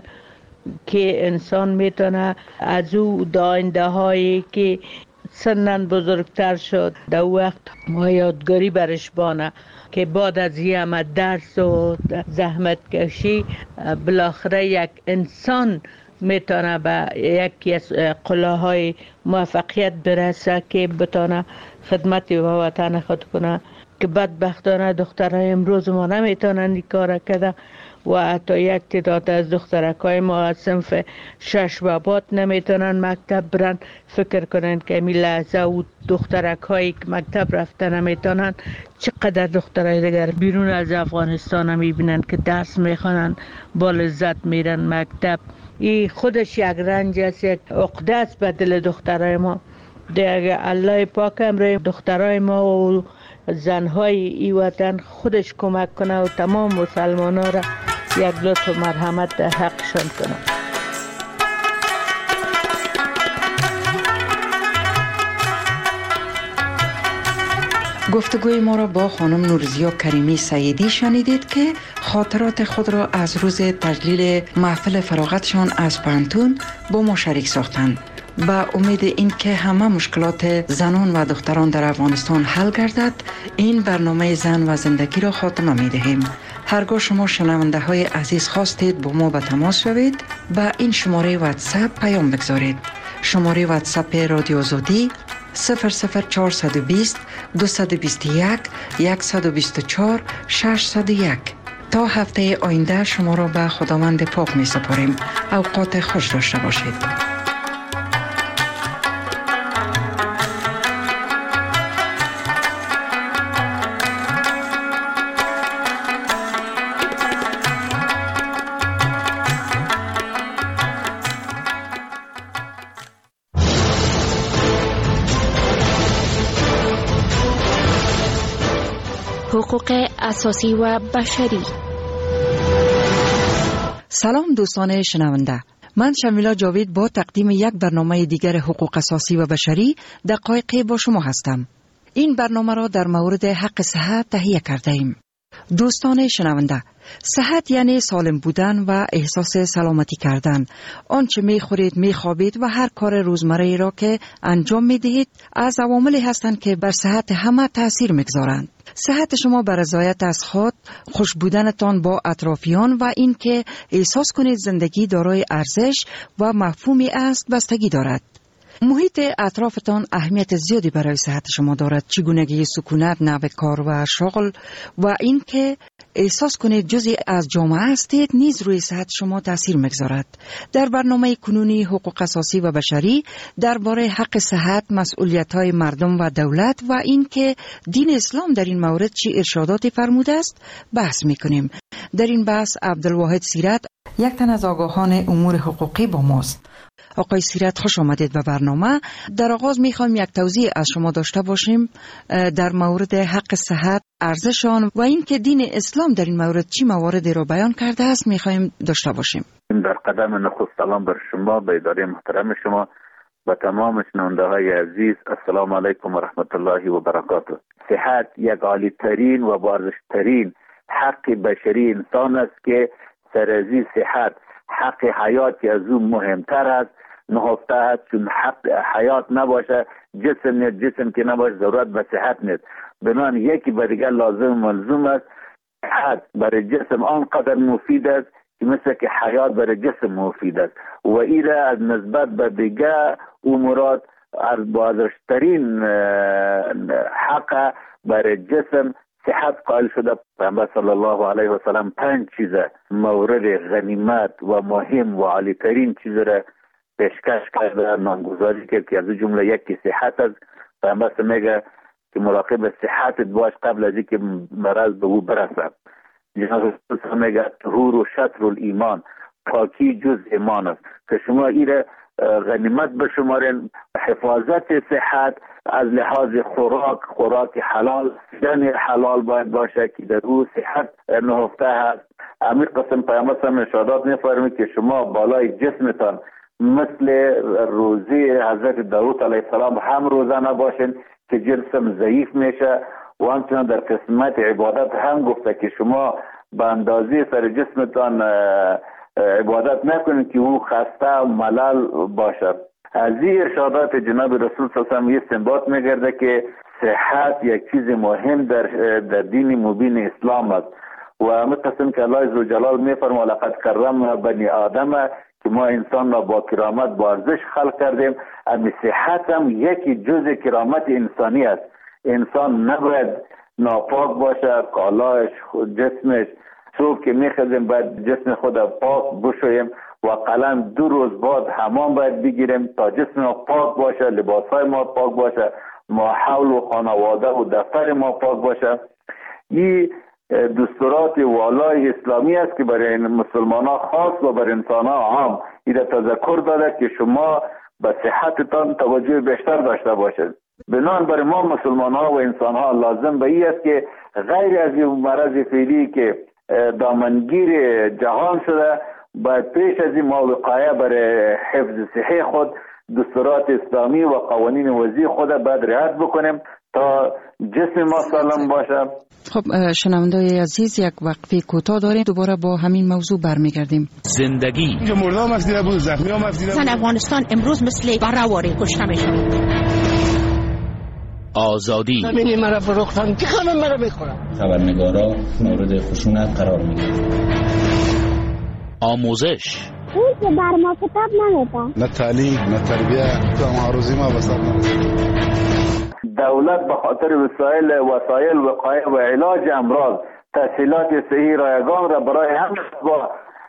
که انسان میتونه از او داینده هایی که سنن بزرگتر شد در وقت ما یادگاری برش بانه که بعد از یه همه درس و زحمت کشی بالاخره یک انسان میتونه به یکی از قلاهای موفقیت برسه که بتونه خدمت و وطن خود کنه که بدبختانه دخترای امروز ما نمیتونن این کار کرده و حتی یک تعداد از دخترکای ما از صنف شش و بعد نمیتونن مکتب برن. فکر کنن که می لحظه و دخترکایی که مکتب رفتن نمیتونن، چقدر دخترای دیگر بیرون از افغانستان هم میبینن که درس میخوانن، با لذت میرن مکتب. این خودش یک رنج است، یک عقده است به دل دخترای ما. دیگه الله پاک امروی دخترای ما و زنهای ای وطن خودش کمک کنه و تمام مسلمان ها را یک لطف و مرحمت در حقشان کنه. گفتگوی ما را با خانم نورزیا کریمی سیدی شنیدید که خاطرات خود را از روز تجلیل محفل فراغتشان از پانتون با ما شریک ساختند. با امید این که همه مشکلات زنان و دختران در افغانستان حل گردد، این برنامه زن و زندگی را خاتمه می دهیم. هرگاه شما شنونده های عزیز خواستید با ما به تماس شوید، با این شماره واتساپ پیام بگذارید. شماره واتساپ رادیو آزادی صفر صفر چهارصد و بیست دویست و بیست و یک صد و بیست و چهار ششصد و یک. تا هفته آینده شما را به خداوند پاک می سپاریم. اوقات خوش داشته باشید. حقوق اساسی و بشری. سلام دوستان شنونده، من شمیلا جاوید با تقدیم یک برنامه دیگر حقوق اساسی و بشری دقایقی با شما هستم. این برنامه را در مورد حق صحت تهیه کرده ایم. دوستان شنونده، صحت یعنی سالم بودن و احساس سلامتی کردن. آنچه می خورید، می خوابید و هر کار روزمره را که انجام می دهید از عواملی هستند که بر صحت همه تأثیر میگذارند. صحت شما بر رضایت از خود، خوش بودنتان با اطرافیان و اینکه احساس کنید زندگی دارای ارزش و مفهومی است بستگی دارد. محیط اطرافتان اهمیت زیادی برای صحت شما دارد. چگونگی سکونت، نوع کار و شغل و اینکه احساس کنید جزئی از جامعه هستید نیز روی صحت شما تاثیر میگذارد. در برنامه کنونی حقوق اساسی و بشری درباره حق صحت، مسئولیت‌های مردم و دولت و اینکه دین اسلام در این مورد چه ارشاداتی فرموده است بحث میکنیم. در این بحث عبدالواحد سیرت، یک تن از آگاهان امور حقوقی با ماست. آقای سیرت، خوش آمدید به برنامه. در آغاز میخوایم یک توضیح از شما داشته باشیم در مورد حق صحت، ارزش آن و اینکه دین اسلام در این مورد چی مواردی را بیان کرده است میخوایم داشته باشیم. در قدم نخست سلام بر شما، به اداره محترم شما و تمام شنونده های عزیز. السلام علیکم و رحمت الله و برکاته. صحت یک عالی ترین و بارزشترین حق بشری انسان است که سرازی صحت حق حیات از اون مهمتر است. نهفته است چون حق حیات نباشه جسم نیست، جسم که نباشه ضرورت به صحت نیست. بنان یکی به دیگر لازم و ملزوم است. صحت برای جسم آنقدر مفید است که مثل که حیات برای جسم مفید است و این از نسبت به دیگر امورات از بازرشترین حق برای جسم صحت قائل شده. پیامبر صلی الله علیه و سلم پنج چیزه مورد غنیمت و مهم و عالی ترین چیز را پیشکش کرده، نامگذاری کرد که از جمله یکی صحت است. پیامبر میگه که مراقب صحتت باش قبل از اینکه مرض به او برسد. جناب رسول میگه طهور و شطر الایمان، پاکی جز ایمان است. که شما این غنیمت بشمارین. حفاظت صحت از لحاظ خوراک، خوراک حلال، یعنی حلال باید باشه که در او صحت نهفته هست. امیر قسم پیامبر هم ارشادات می‌فرماید که شما بالای جسمتان مثل روزی حضرت داوود علیه السلام هم روزانه باشین که جسم ضعیف میشه و همچنان در قسمت عبادت هم گفته که شما به اندازه سر جسمتان عبادت نکنید که او خسته و ملل باشد. از این ارشادات جناب رسول صلی الله علیه و آله استنباط میگرده که صحت یک چیز مهم در در دین مبین اسلام است و مقسم که الله عزوجلال میفرماید لقد کرمنا بنی آدم، که ما انسان را با کرامت با ارزش خلق کردیم. اما صحت هم یکی جزء کرامت انسانی است. انسان نباید ناپاک باشه، کالایش، جسمش. صبح که میخزیم باید جسم خود پاک بشویم و قلم دو روز بعد حمام باید بگیریم تا جسم ما پاک باشه، لباسهای ما پاک باشه، ما حول و خانواده و دفتر ما پاک باشه. این دستورات والای اسلامی است که برای مسلمان ها خاص و برای انسان ها عام. این تذکر داده که شما به صحتتان توجه بیشتر داشته باشید. بنان برای ما مسلمان ها و انسان ها لازم به این است که غیر از این مرض فعلی که دامنگیر جهان شده، باید پیش از این ما وقایه برای حفظ صحی خود دستورات اسلامی و قوانین وضعی خود باید رعایت بکنیم تا جسم ما سالم باشه. خب شنوندای عزیز، یک وقفه کوتاه داریم، دوباره با همین موضوع برمیگردیم. زندگی مردم مسئله بود، زخمی ها مسئله بود. افغانستان امروز مثل برآوری کشته میشه. آزادی همین مرا فروختن که همه مرا میخورن. خبرنگارا مورد خشونت قرار میگیرن. آموزش اون که بر ما کتاب نمیدن، نه تعلیم نه تربیه، تو معروضی ما بسر نرسید. دولت به خاطر وسایل وسایل وقایع و علاج امراض تسهیلات صحی رایگان را برای همه با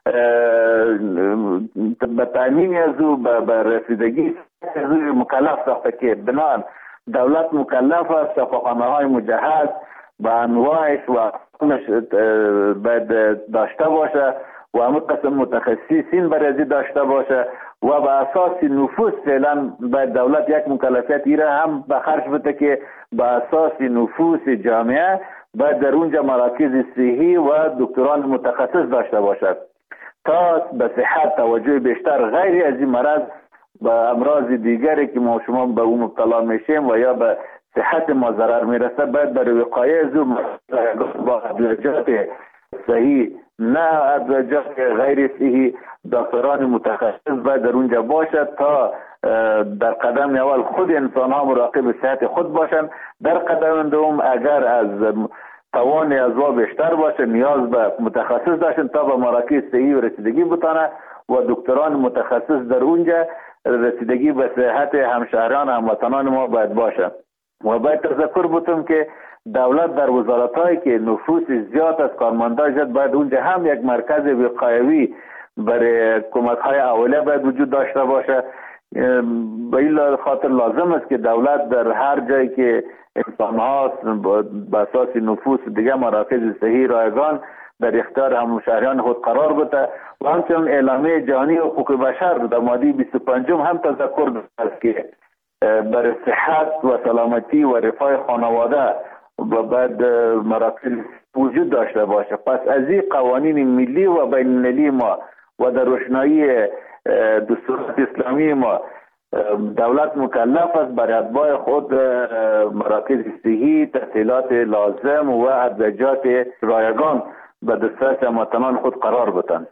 به تامین از او به رسیدگی از او مکلف ساخته که بنان دولت مکلف است شفاخانه های مجهز به انواعش و باید داشته باشه و همه قسم متخصصین برای داشته باشه و به اساس نفوس فعلا باید دولت یک مکلفیت ایره هم به خرج بده که به اساس نفوس جامعه باید در اونجا مراکز صحی و دکتران متخصص داشته باشد تا به صحت توجه بیشتر غیر از این مرض به امراض دیگری که ما شما به اون مبتلا میشیم و یا به صحت ما ضرر میرسه، باید برای وقایه از او با ادویجات صحیح، نه ادویجات غیر صحیح، دکتران متخصص باید در اونجا باشد تا در قدم اول خود انسان ها مراقب صحت خود باشند. در قدم دوم اگر از توان ازوا بیشتر باشه نیاز به متخصص داشتن تا به مراکز صحیح و رسیدگی بتانه و دکتران متخصص در اونجا رسیدگی به صحت همشهران هموطنان ما باید باشه. و باید تذکر بتم که دولت در وزارت‌هایی که نفوس زیاد از کارمندان زیاد باید اونجا هم یک مرکز وقایوی برای کمک‌های اولیه باید وجود داشته باشه. به این خاطر لازم است که دولت در هر جایی که انسان ها به اساس نفوس دیگه مراکز صحی رایگان در اختیار همشهریان خود قرار بده و همچنین اعلامیه جهانی حقوق بشر در ماده بیست و پنج هم تذکر داشت که برای صحت و سلامتی و رفاه خانواده و بعد مراکز وجود داشته باشه. پس از این قوانین ملی و بین المللی ما و در روشنایی دستورات اسلامی ما دولت مکلف است برای اتباع خود مراکز صحی، تسهیلات لازم و ادویجات رایگان به دسترس هموطنان خود قرار بدن.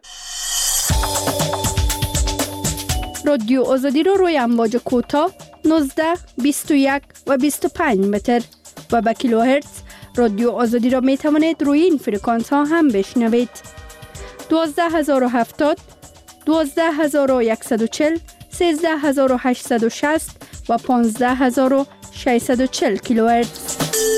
رادیو آزادی رو روی امواج کوتاه نوزده، بیست و یک و بیست و پنج متر و به کیلوهرتز رادیو آزادی را می توانید روی این فرکانس ها هم بشنوید. دوازده هزار و هفتاد، دوازده هزار و صد و چهل، سیزده هزار و هشتصد و شصت و پانزده هزار و ششصد و چهل کیلوهرتز.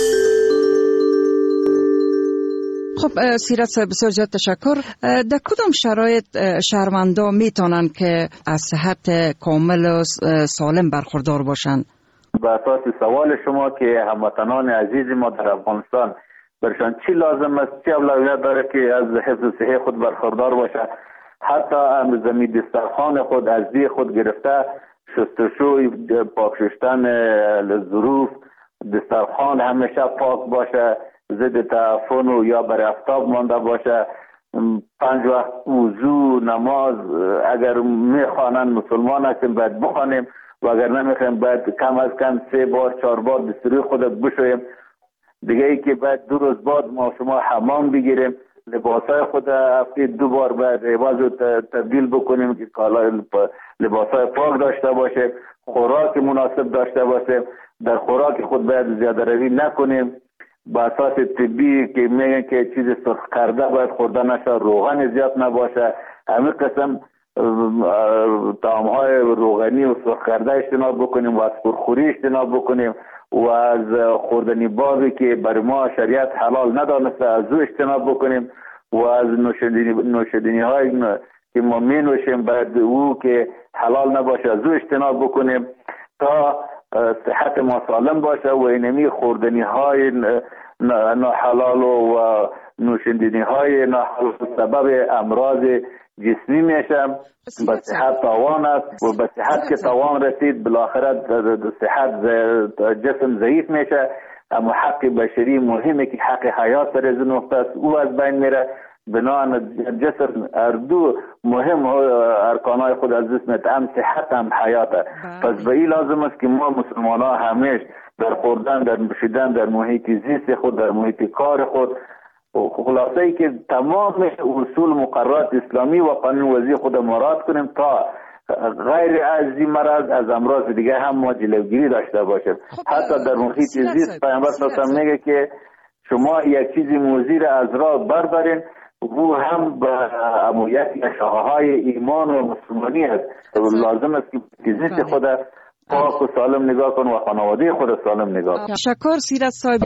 خب سیرت صاحب بسیار زیاد تشکر. در کدام شرایط شهروندان میتونن که از صحت کامل و سالم برخوردار باشن؟ به اساس سوال شما که هموطنان عزیز ما در افغانستان برشان چی لازم است، چی اولویت داره که از حفظ صحت خود برخوردار باشه، حتی امروزمی دسترخوان خود از دی خود گرفته شستشوی پاک شستن ظروف دسترخوان همیشه پاک باشه، ضد تعفن و یا بر آفتاب مانده باشه، پنج وقت وضو نماز اگر میخوانن مسلمان هستیم باید بخوانیم و اگر نمیخوایم باید کم از کم سه بار چهار بار دستوری خود بشویم. دیگه ای که باید دو روز بعد ما شما حمام بگیریم، لباسای خود هفته دو بار باید عوض و تبدیل بکنیم که لباسای پاک داشته باشه، خوراک مناسب داشته باشه، در خوراک خود باید زیاده روی نکنیم، با اساس طبی که میگن که چیز سرخ کرده باید خورده نشه، روغن زیاد نباشه، همه قسم طعام‌های روغنی و سرخ کرده اجتناب بکنیم و از پرخوری اجتناب بکنیم و از خوردنی بابی که بر ما شریعت حلال ندانسته از او اجتناب بکنیم و از نوشیدنی نوشیدنی های که ما می نوشیم باید او که حلال نباشه از او اجتناب بکنیم تا صحت ما سالم باشه و اینمی خوردنی های ناحلال و نوشیدنی های ناحلال سبب امراض جسمی میشه، به صحت تاوان است و به صحت که تاوان رسید بالاخره صحت جسم ضعیف میشه. اما حق بشری مهمه که حق حیات در از نقطه است او از بین میره. بنابراین جسم اردو مهم ارکانهای خود از جسمت هم صحت هم حیاته. پس به این لازم است که ما مسلمان ها همیش در خوردن در نوشیدن در محیط زیست خود در محیط کار خود خلاصه ای که تمام اصول مقررات اسلامی و قانون وضعی خود مراد کنیم تا غیر از این مرض از امراض دیگه هم ما جلوگیری داشته باشیم. حتی در محیط زیست پیامبر صلی الله علیه و آله میگه که شما یک چیزی موزی را از راه بردارین او هم به امویت شاخه‌های ایمان و مسلمانی است. لازم است که زیست خود پاک و سالم نگاه کن و خانواده خود سالم نگاه کن. تشکر سیرت صاحب.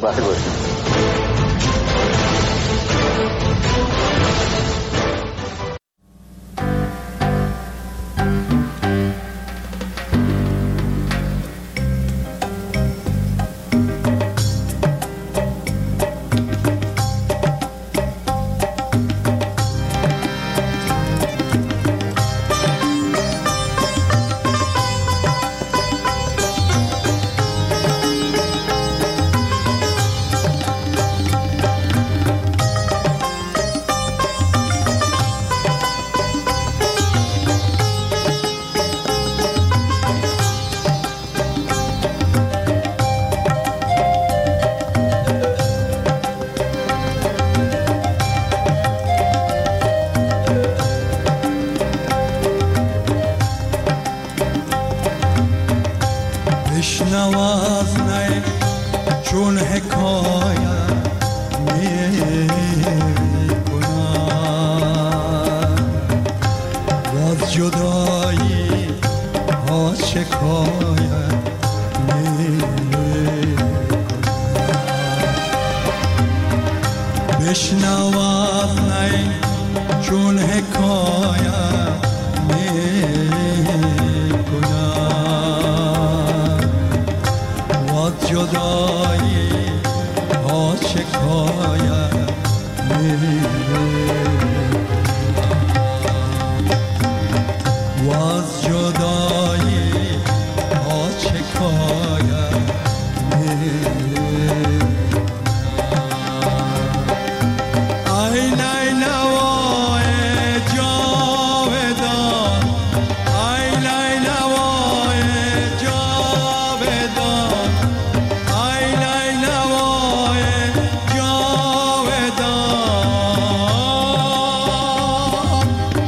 چون حکایت میکنم و از جدایی ها شکایت میکنم بشنو از نی چون حکایت میکنم و از جدایی ها شکایت میکنم و از جدایی ها شکایت میکنم ای لیلوای جاودان ای لیلوای جاودان ای لیلوای جاودان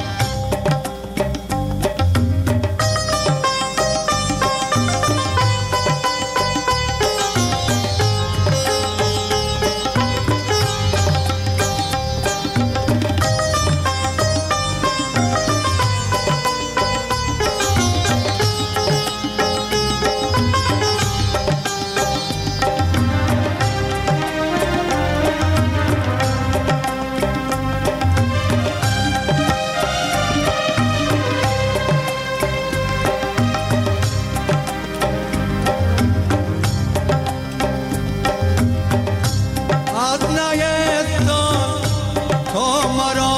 از نیستان تا مرا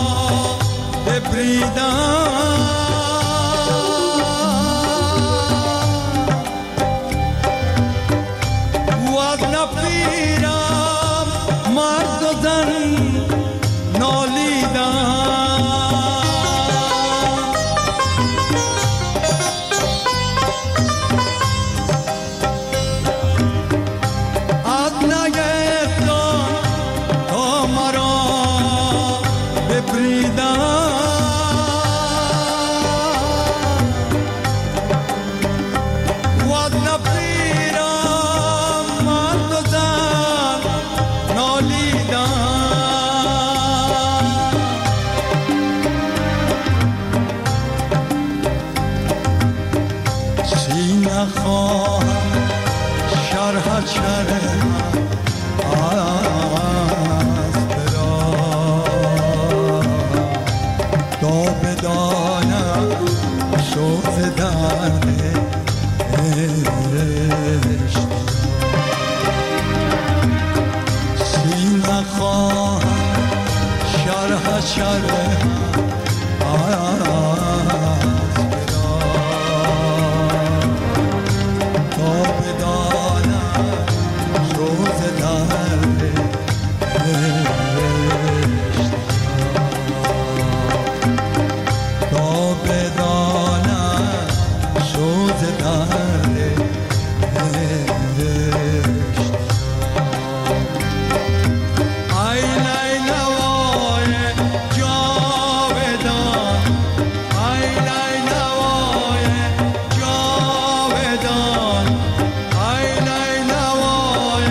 ببریدن و از نفیرم مرد و زن نالیدن از نیستان تا مرا ببریدن و از نفیرم مرد و زن نالیدن سینه خواهم شرح شرح از برا تا بدانم سوز درد عشق سینه خواهم شرح شرح از برا تا بدانم سوز درد عشق تا بدانم سوز درد عشق ای لیلوای جاودان ای لیلوای جاودان ای لیلوای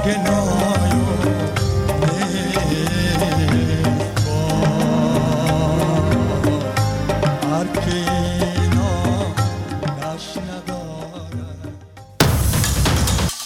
که